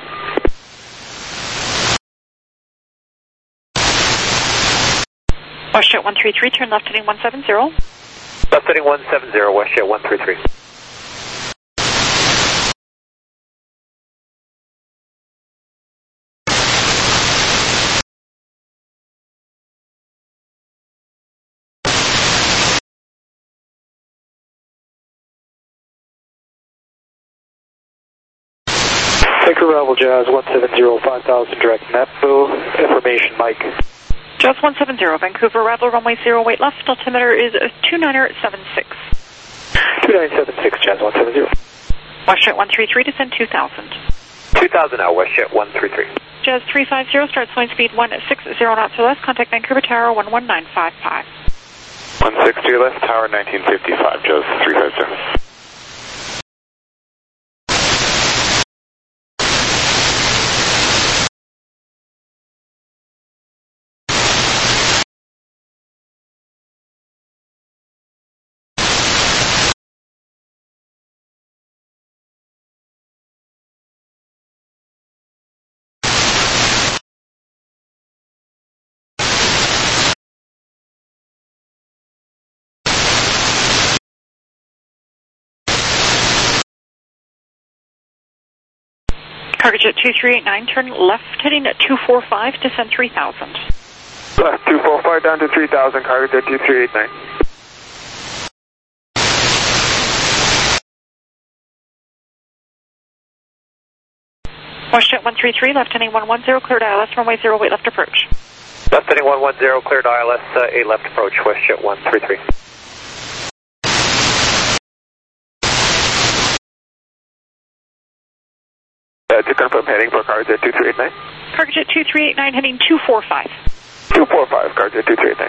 WestJet 133, turn left heading 170. Left heading 170, WestJet 133. Vancouver Rebel Jazz 170, 5,000 direct NAPO, information Mike. Jazz 170, Vancouver Rebel, runway 08 left, altimeter is 2976. 2976, Jazz 170. WestJet 133, descend 2,000. 2,000 now, WestJet 133. Jazz 350, start flying speed 160 knots or less, contact Vancouver Tower 11955. 160 left, Tower 1955, Jazz 350. Cargojet 2389, turn left heading 245, descend 3,000. Left 245 down to 3,000, Cargojet 2389. WestJet 133, left heading 110, cleared ILS, runway 08 left approach. Left heading 110, cleared ILS, 8 left approach, WestJet 133. To confirm heading for Cargojet 2389. Cargojet 2389, heading 245. 245, Cargojet 2389.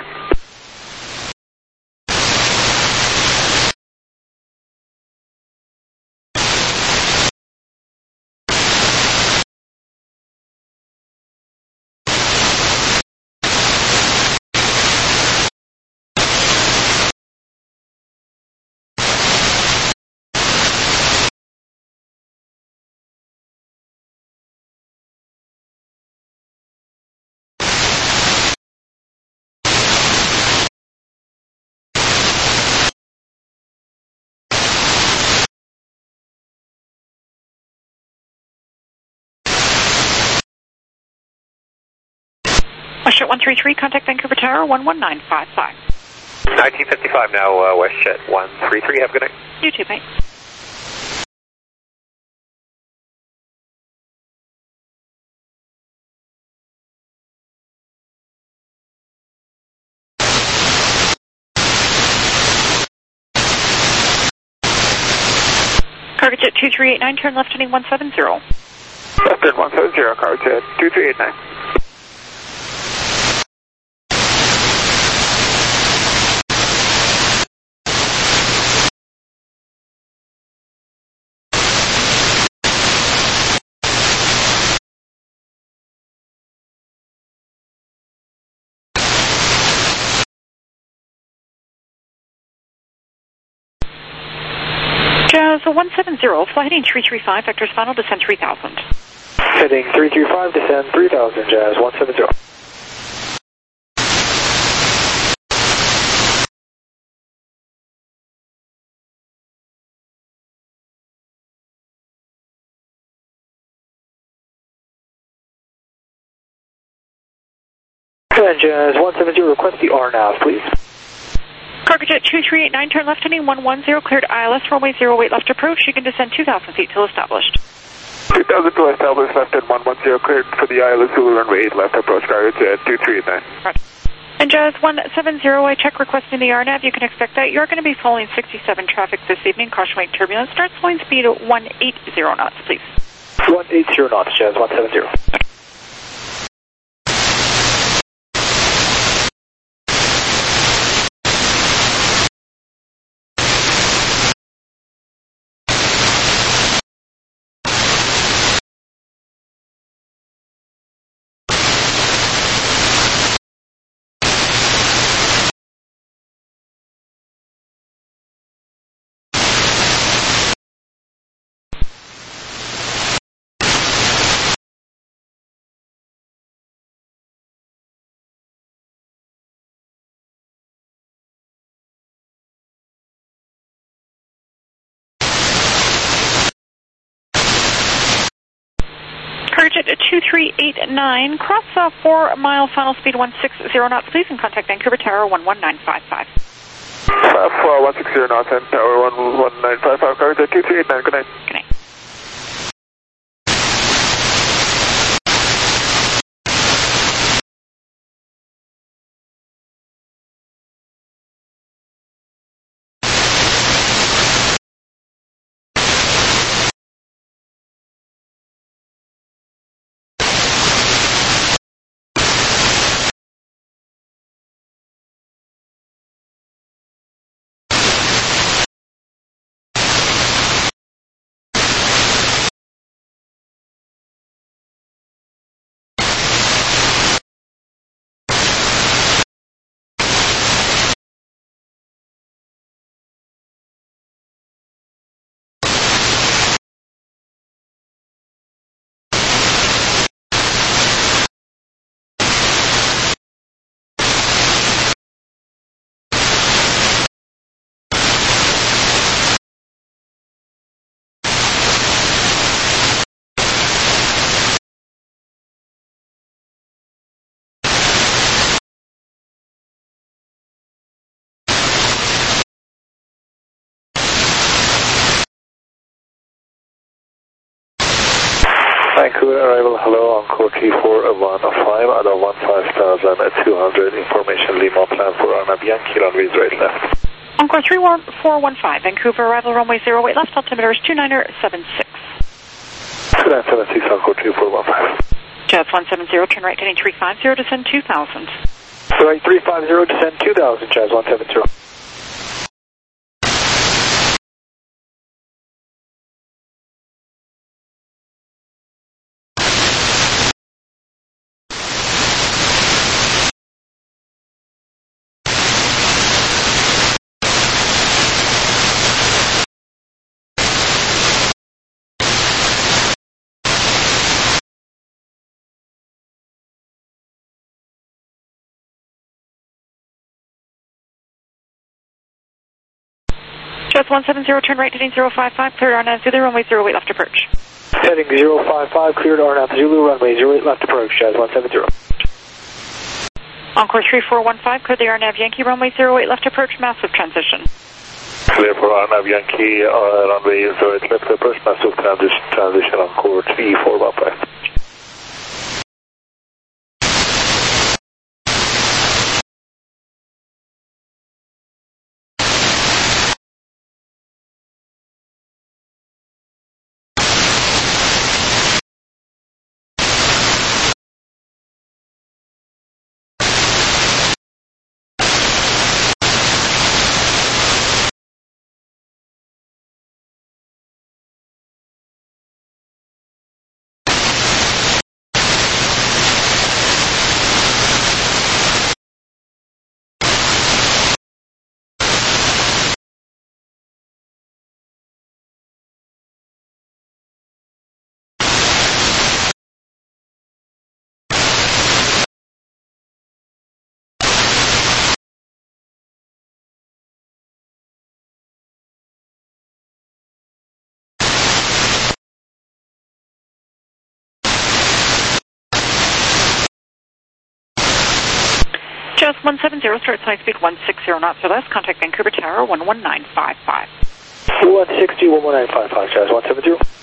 WestJet 133, contact Vancouver Tower 11955. 1955 now, WestJet 133, have a good night. You too, mate. Cargojet 2389, turn left heading 170. Left heading 170, Cargojet 2389. Jazz 170, fly heading 335, vectors final, descend 3,000. Heading 335, descend 3,000, Jazz 170. And Jazz 170, request the RNAV, please. Cargojet 2389, turn left heading 110, cleared ILS, runway 08 left approach. You can descend 2,000 feet till established. 2,000 till established, left at 110, cleared for the ILS Zulu runway 8 left approach, Cargojet 2389. Right. And Jazz 170, I check requesting the RNAV. You can expect that. You're going to be following 67 traffic this evening, caution wake turbulence. Start flying speed at 180 knots, please. 180 knots, Jazz 170. Spirit 2389, cross 4 mile, final speed 160 knots, please, and contact Vancouver Tower 11955. 160 knots and Tower 11955, coverage at 2389, good night. Good night. Vancouver arrival, hello, Encore T415, out of 15,200, information Lima, plan for Arna Bianchi, runways right left. Encore 3415, Vancouver arrival, runway 08 left, altimeter is 2976. 2976, Encore 2415. Jazz 170, turn right heading 350, descend 2000. Right 350, descend 2000, Jazz 170. Jazz 170, turn right heading 055, cleared RNAV Zulu, runway 08 left approach. Heading 055, cleared RNAV Zulu, runway 08 left approach, Jazz 170. Encore 3415, clear the RNAV Yankee, runway 08 left approach, massive transition. Clear for Arnav Yankee, runway 08 left approach, massive transition, Encore 3415. Jazz 170, start high speed 160 knots or less, contact Vancouver Tower 11955. 160, 11955, Jazz 170.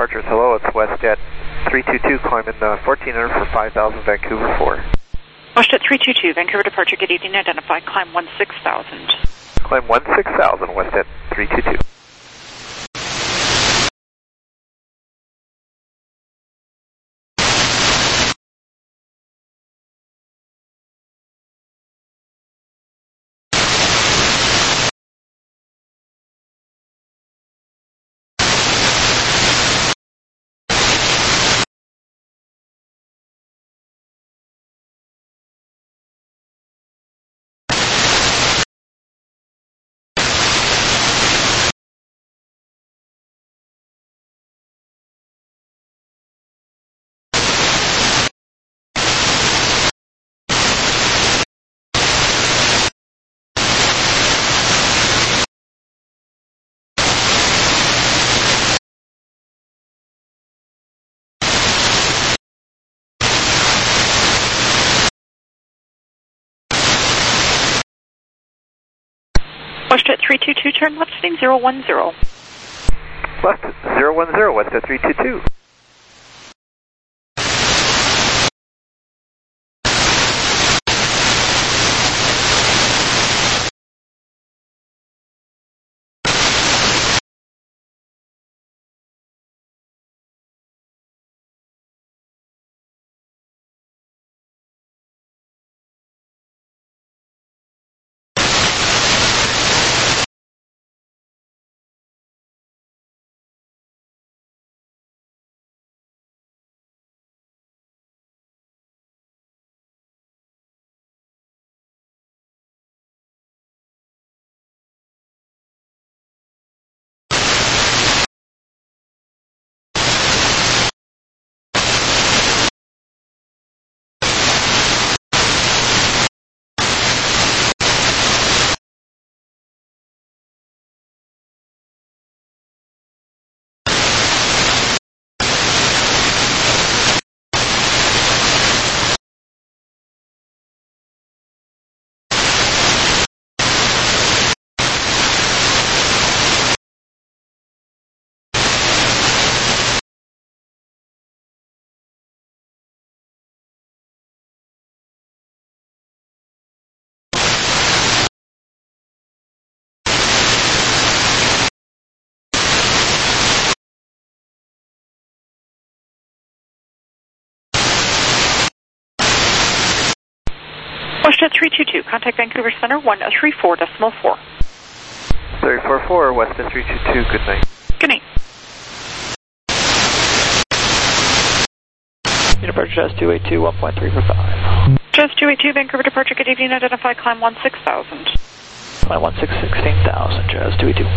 departures. Hello, it's WestJet 322 climbing 1400 for 5,000 Vancouver 4. WestJet 322, Vancouver departure, good evening, identify, climb 16,000. Climb 16,000, WestJet 322. WestJet 322, turn left, heading 010. Left 010, WestJet 322. WestJet 322, contact Vancouver Center 134.4. 344, WestJet 322, good night. Good night. Departure Jazz 282, 1.3 for 5. Jazz 282, Vancouver departure, good evening, identify, climb 16,000. Climb 16,000, Jazz 282.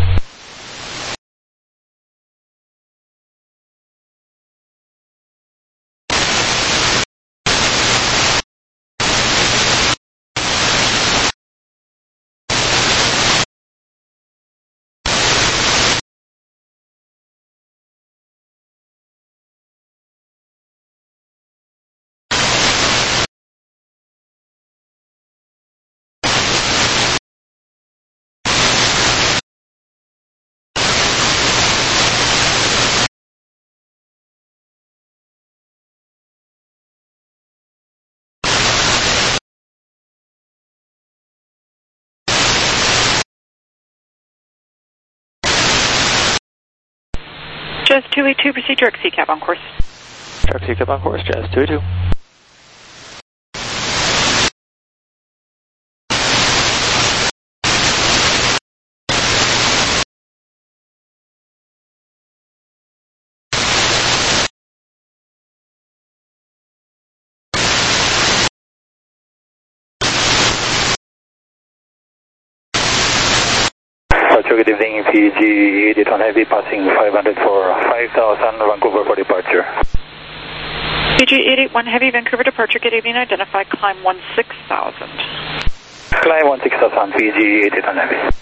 Jazz 282, proceed direct CCAP on course. Direct CCAP on course, Jazz 282. Good evening, PG 88 on heavy, passing 500 for 5,000, Vancouver for departure. PG 881 heavy, Vancouver departure, good evening, identify, climb 16,000. Climb 16,000, PG 88 on heavy.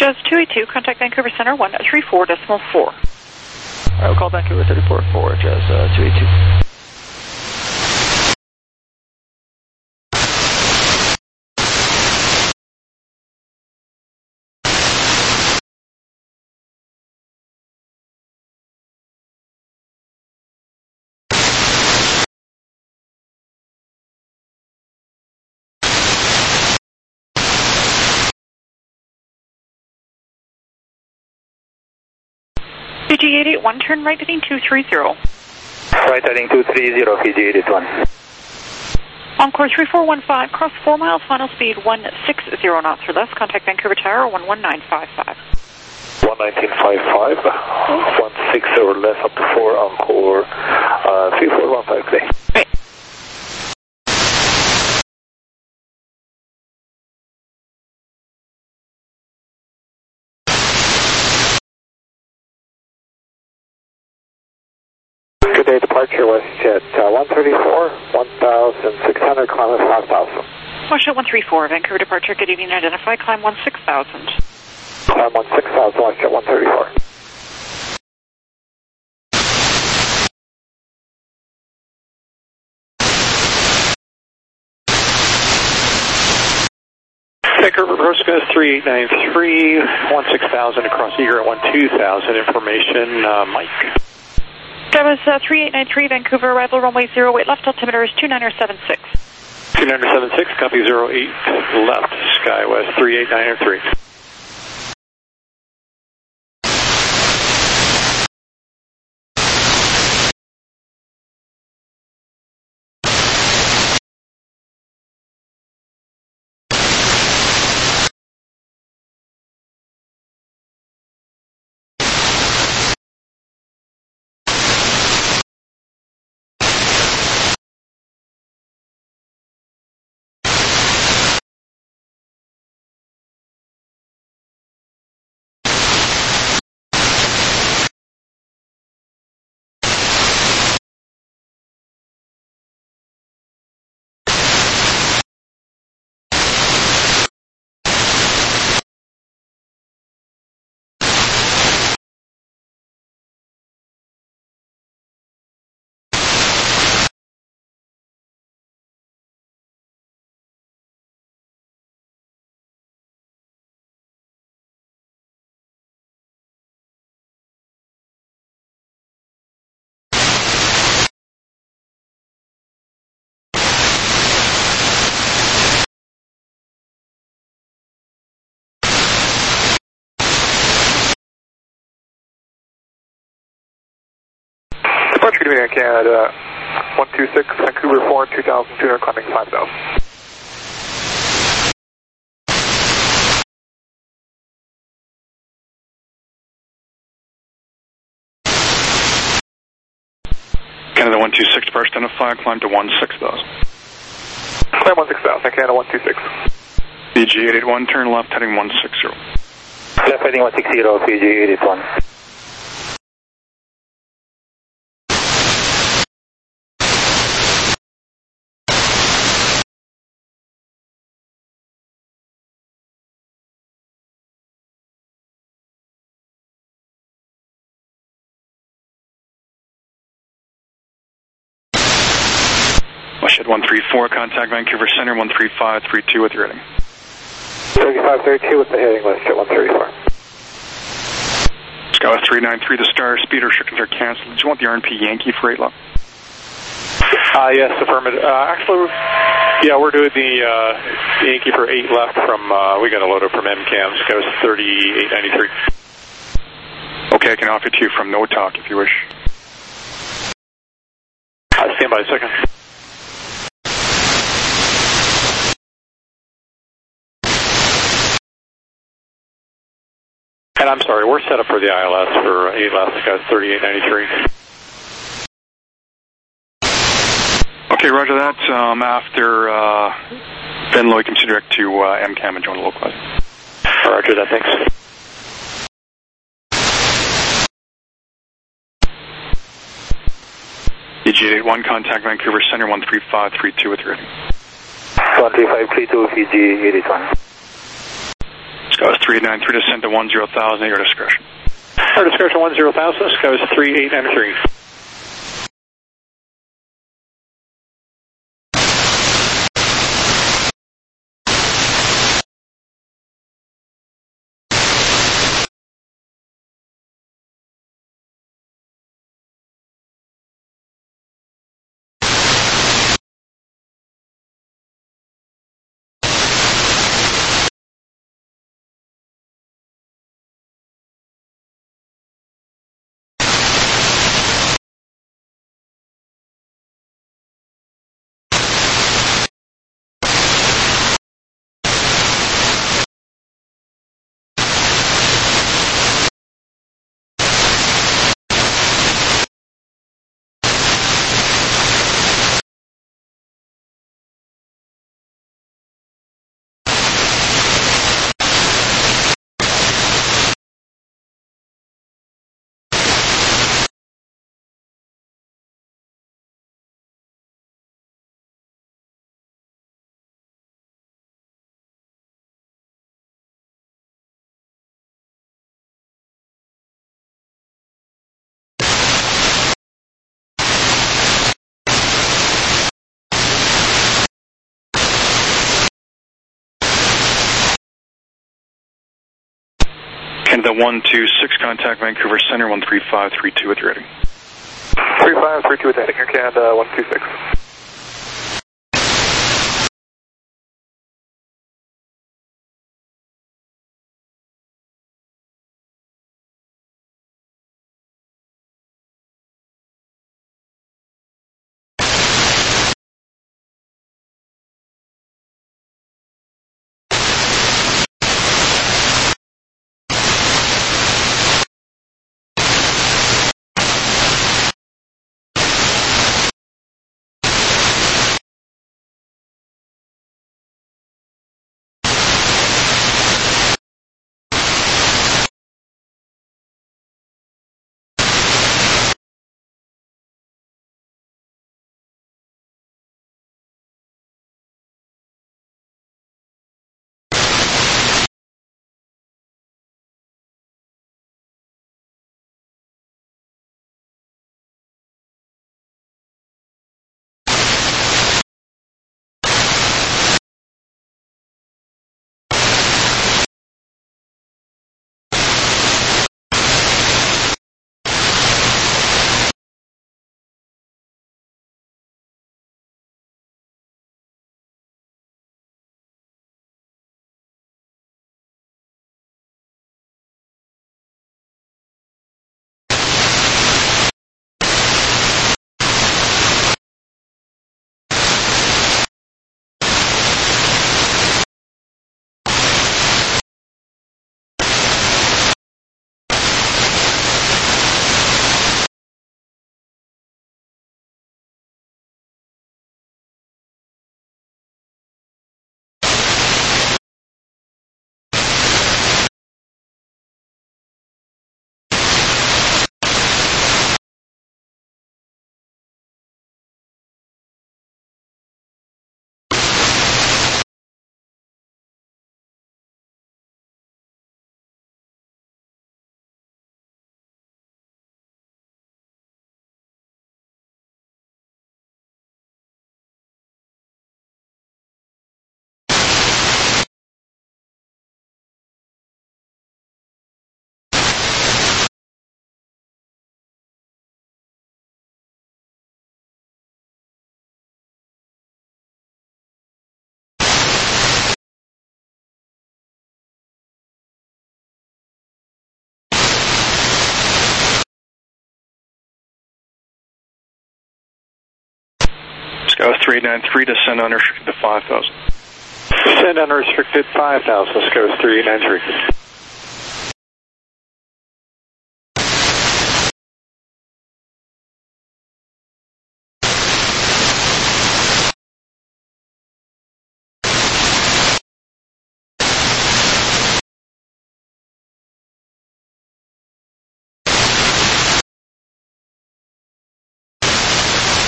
Jazz 282, contact Vancouver Center 134.4. Alright, we'll call Vancouver 34-4, Jazz 282. Fiji 881, turn right heading 230. Right heading 230, Fiji 881. Encore 3415, cross 4 miles, final speed 160 knots or less. Contact Vancouver Tower 11955. 11955, 160 or less up to 4, Encore 3415, play. Right. Good day, departure WestJet 134, 1,600, climb 5,000. WestJet 134, Vancouver departure, good evening, identify, climb 16,000. Climb 16,000, WestJet 134. Vancouver approach goes 3893, 16,000 across Eager at 12,000. Information, Mike. That was 3893, Vancouver, arrival runway 08 left, altimeter is 2976. 2976, copy 08 left, SkyWest 3893. Departure to Air Canada 126, Vancouver 4, 2,200, climbing 5,000. Canada 126, departure identify, climb to 16,000. Climb 16,000, Canada 126. Fiji 881, turn left heading 160. Left heading 160, Fiji 881. WestJet 134, contact Vancouver Center 13532 with your heading. 3532 with the heading, WestJet 134. SkyWest 393, the star speed restrictions are canceled. Did you want the RNP Yankee for 8 left? Yes, affirmative. Actually, yeah, we're doing the Yankee for 8 left from, we got a load up from MCAM, SkyWest 3893. Okay, I can offer it to you from No Talk if you wish. Stand by a second. And I'm sorry, we're set up for the ILS for 8 left, SkyWest 3893. Okay, roger that. After Ben Lloyd, can you direct to MCAM and join the localizer? Roger that, thanks. EG81, contact Vancouver Center 13532 with your heading. 13532, Fiji 881. Skywards 3893, descend to 10,000 at your discretion. Our discretion 10,000, Skywards 3893. Canada 126, contact Vancouver Center 13532 at your ready. 3532 at heading, Air Canada 126. Skywards 3893, descend unrestricted to 5,000. Descend unrestricted 5,000, Skywards 3893.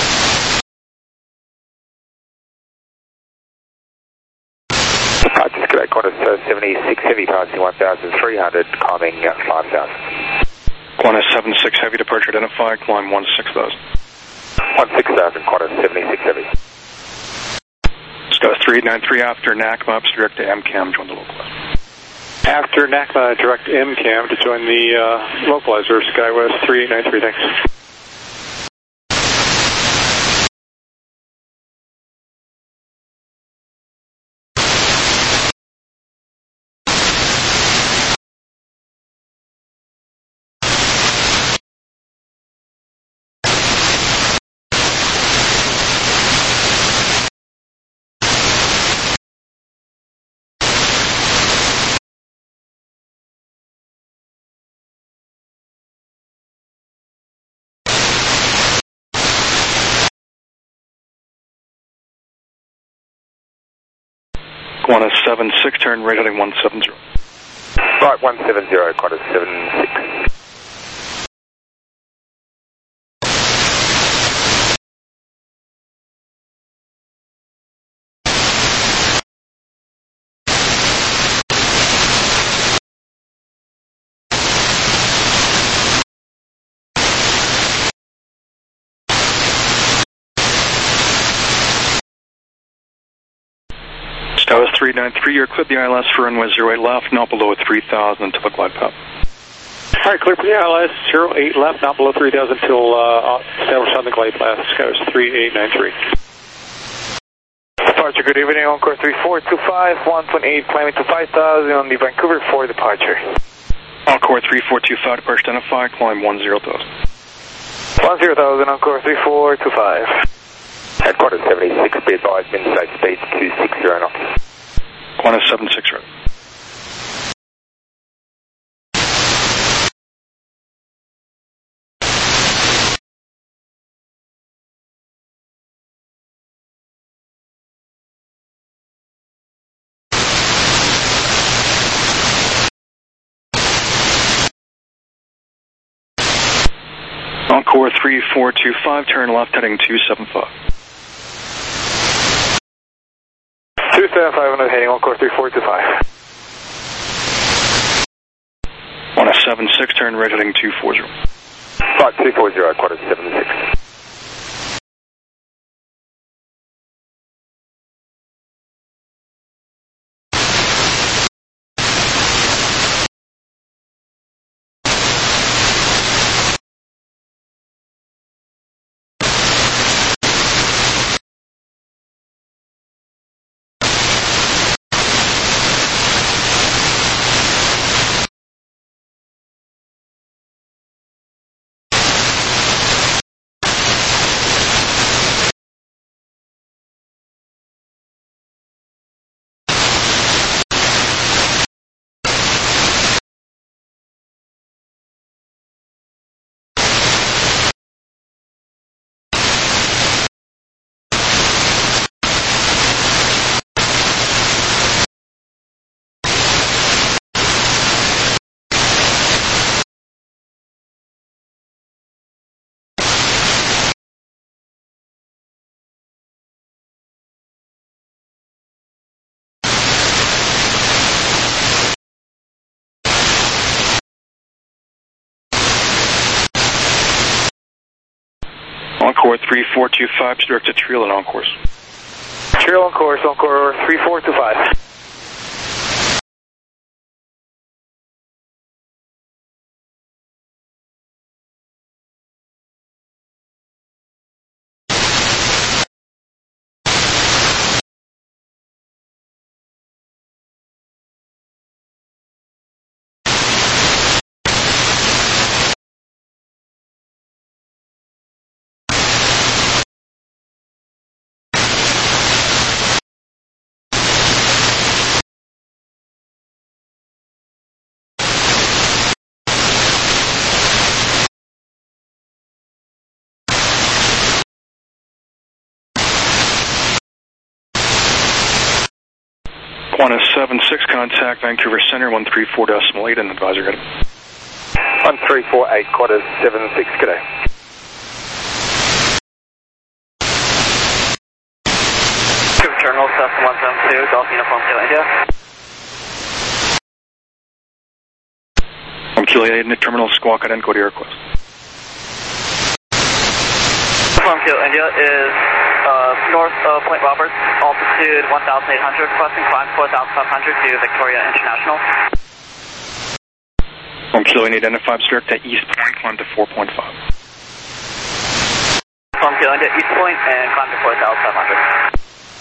Skywards Good day, Qantas 76 Heavy passing 1,300, climbing 5,000. Qantas 76 Heavy, departure identified, climb 16,000. 16,000, Qantas 76 Heavy. Sky 3893 after NACMA, ups direct to MCAM, join the localizer. After NACMA, direct MCAM to join the localizer, SkyWest 3893, thanks. Qantas 76, turn right heading 170. Right, 170, Qantas 76. Skywas 393, you're clear the ILS for runway 08 left, not below 3,000 until the glide path. Alright, clear for the ILS 08 left, not below 3,000 until established on the glide path, Skywas 3893. Departure, good evening, Encore 3425, 128, climbing to 5,000 on the Vancouver for departure. Encore 3425, departure identified, climb 10,000. 10,000, Encore 3425. Qantas 76, be advised, min safe speed 260 knots. Qantas 76, right. Encore 3425, turn left heading 275. 275 heading Encore 3425. Qantas 76, turn right heading 240. Right, 240, Qantas 76. Encore 3425, direct to Triel and on course. Triel on course, Encore 3425. Qantas 76, contact Vancouver Center 134.8 and advisor heading. 1348, Qantas 76, good day. Journal South 172, Golf Uniform 2 India. Kilo India Terminal Squawk Identical to your request. Uniform Kilo India is north of Point Roberts, altitude 1,800, requesting climb 4,500 to Victoria International. From Kilo India identified, direct at East Point, climb to 4.5. From Kilo India East Point and climb to 4,500.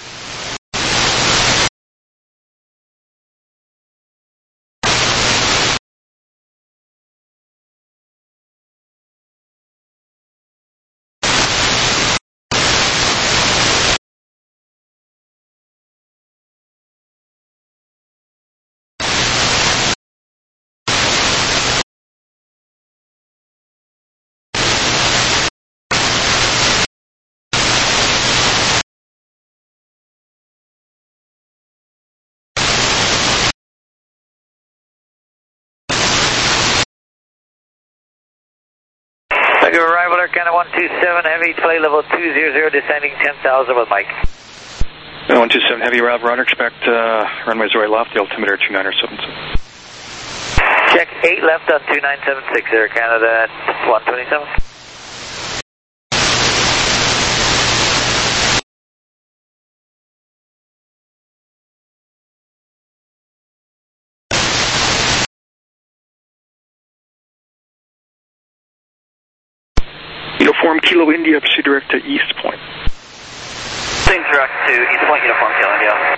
Arrival Arcana 127 Heavy, play level 200, descending 10,000 with Mike. 127 Heavy, Roger, expect runways right left, the altimeter 2976. Check 8 left on 2976, Air Canada 127. Uniform Kilo India, proceed direct to East Point. Proceed direct to East Point, Uniform Kilo India.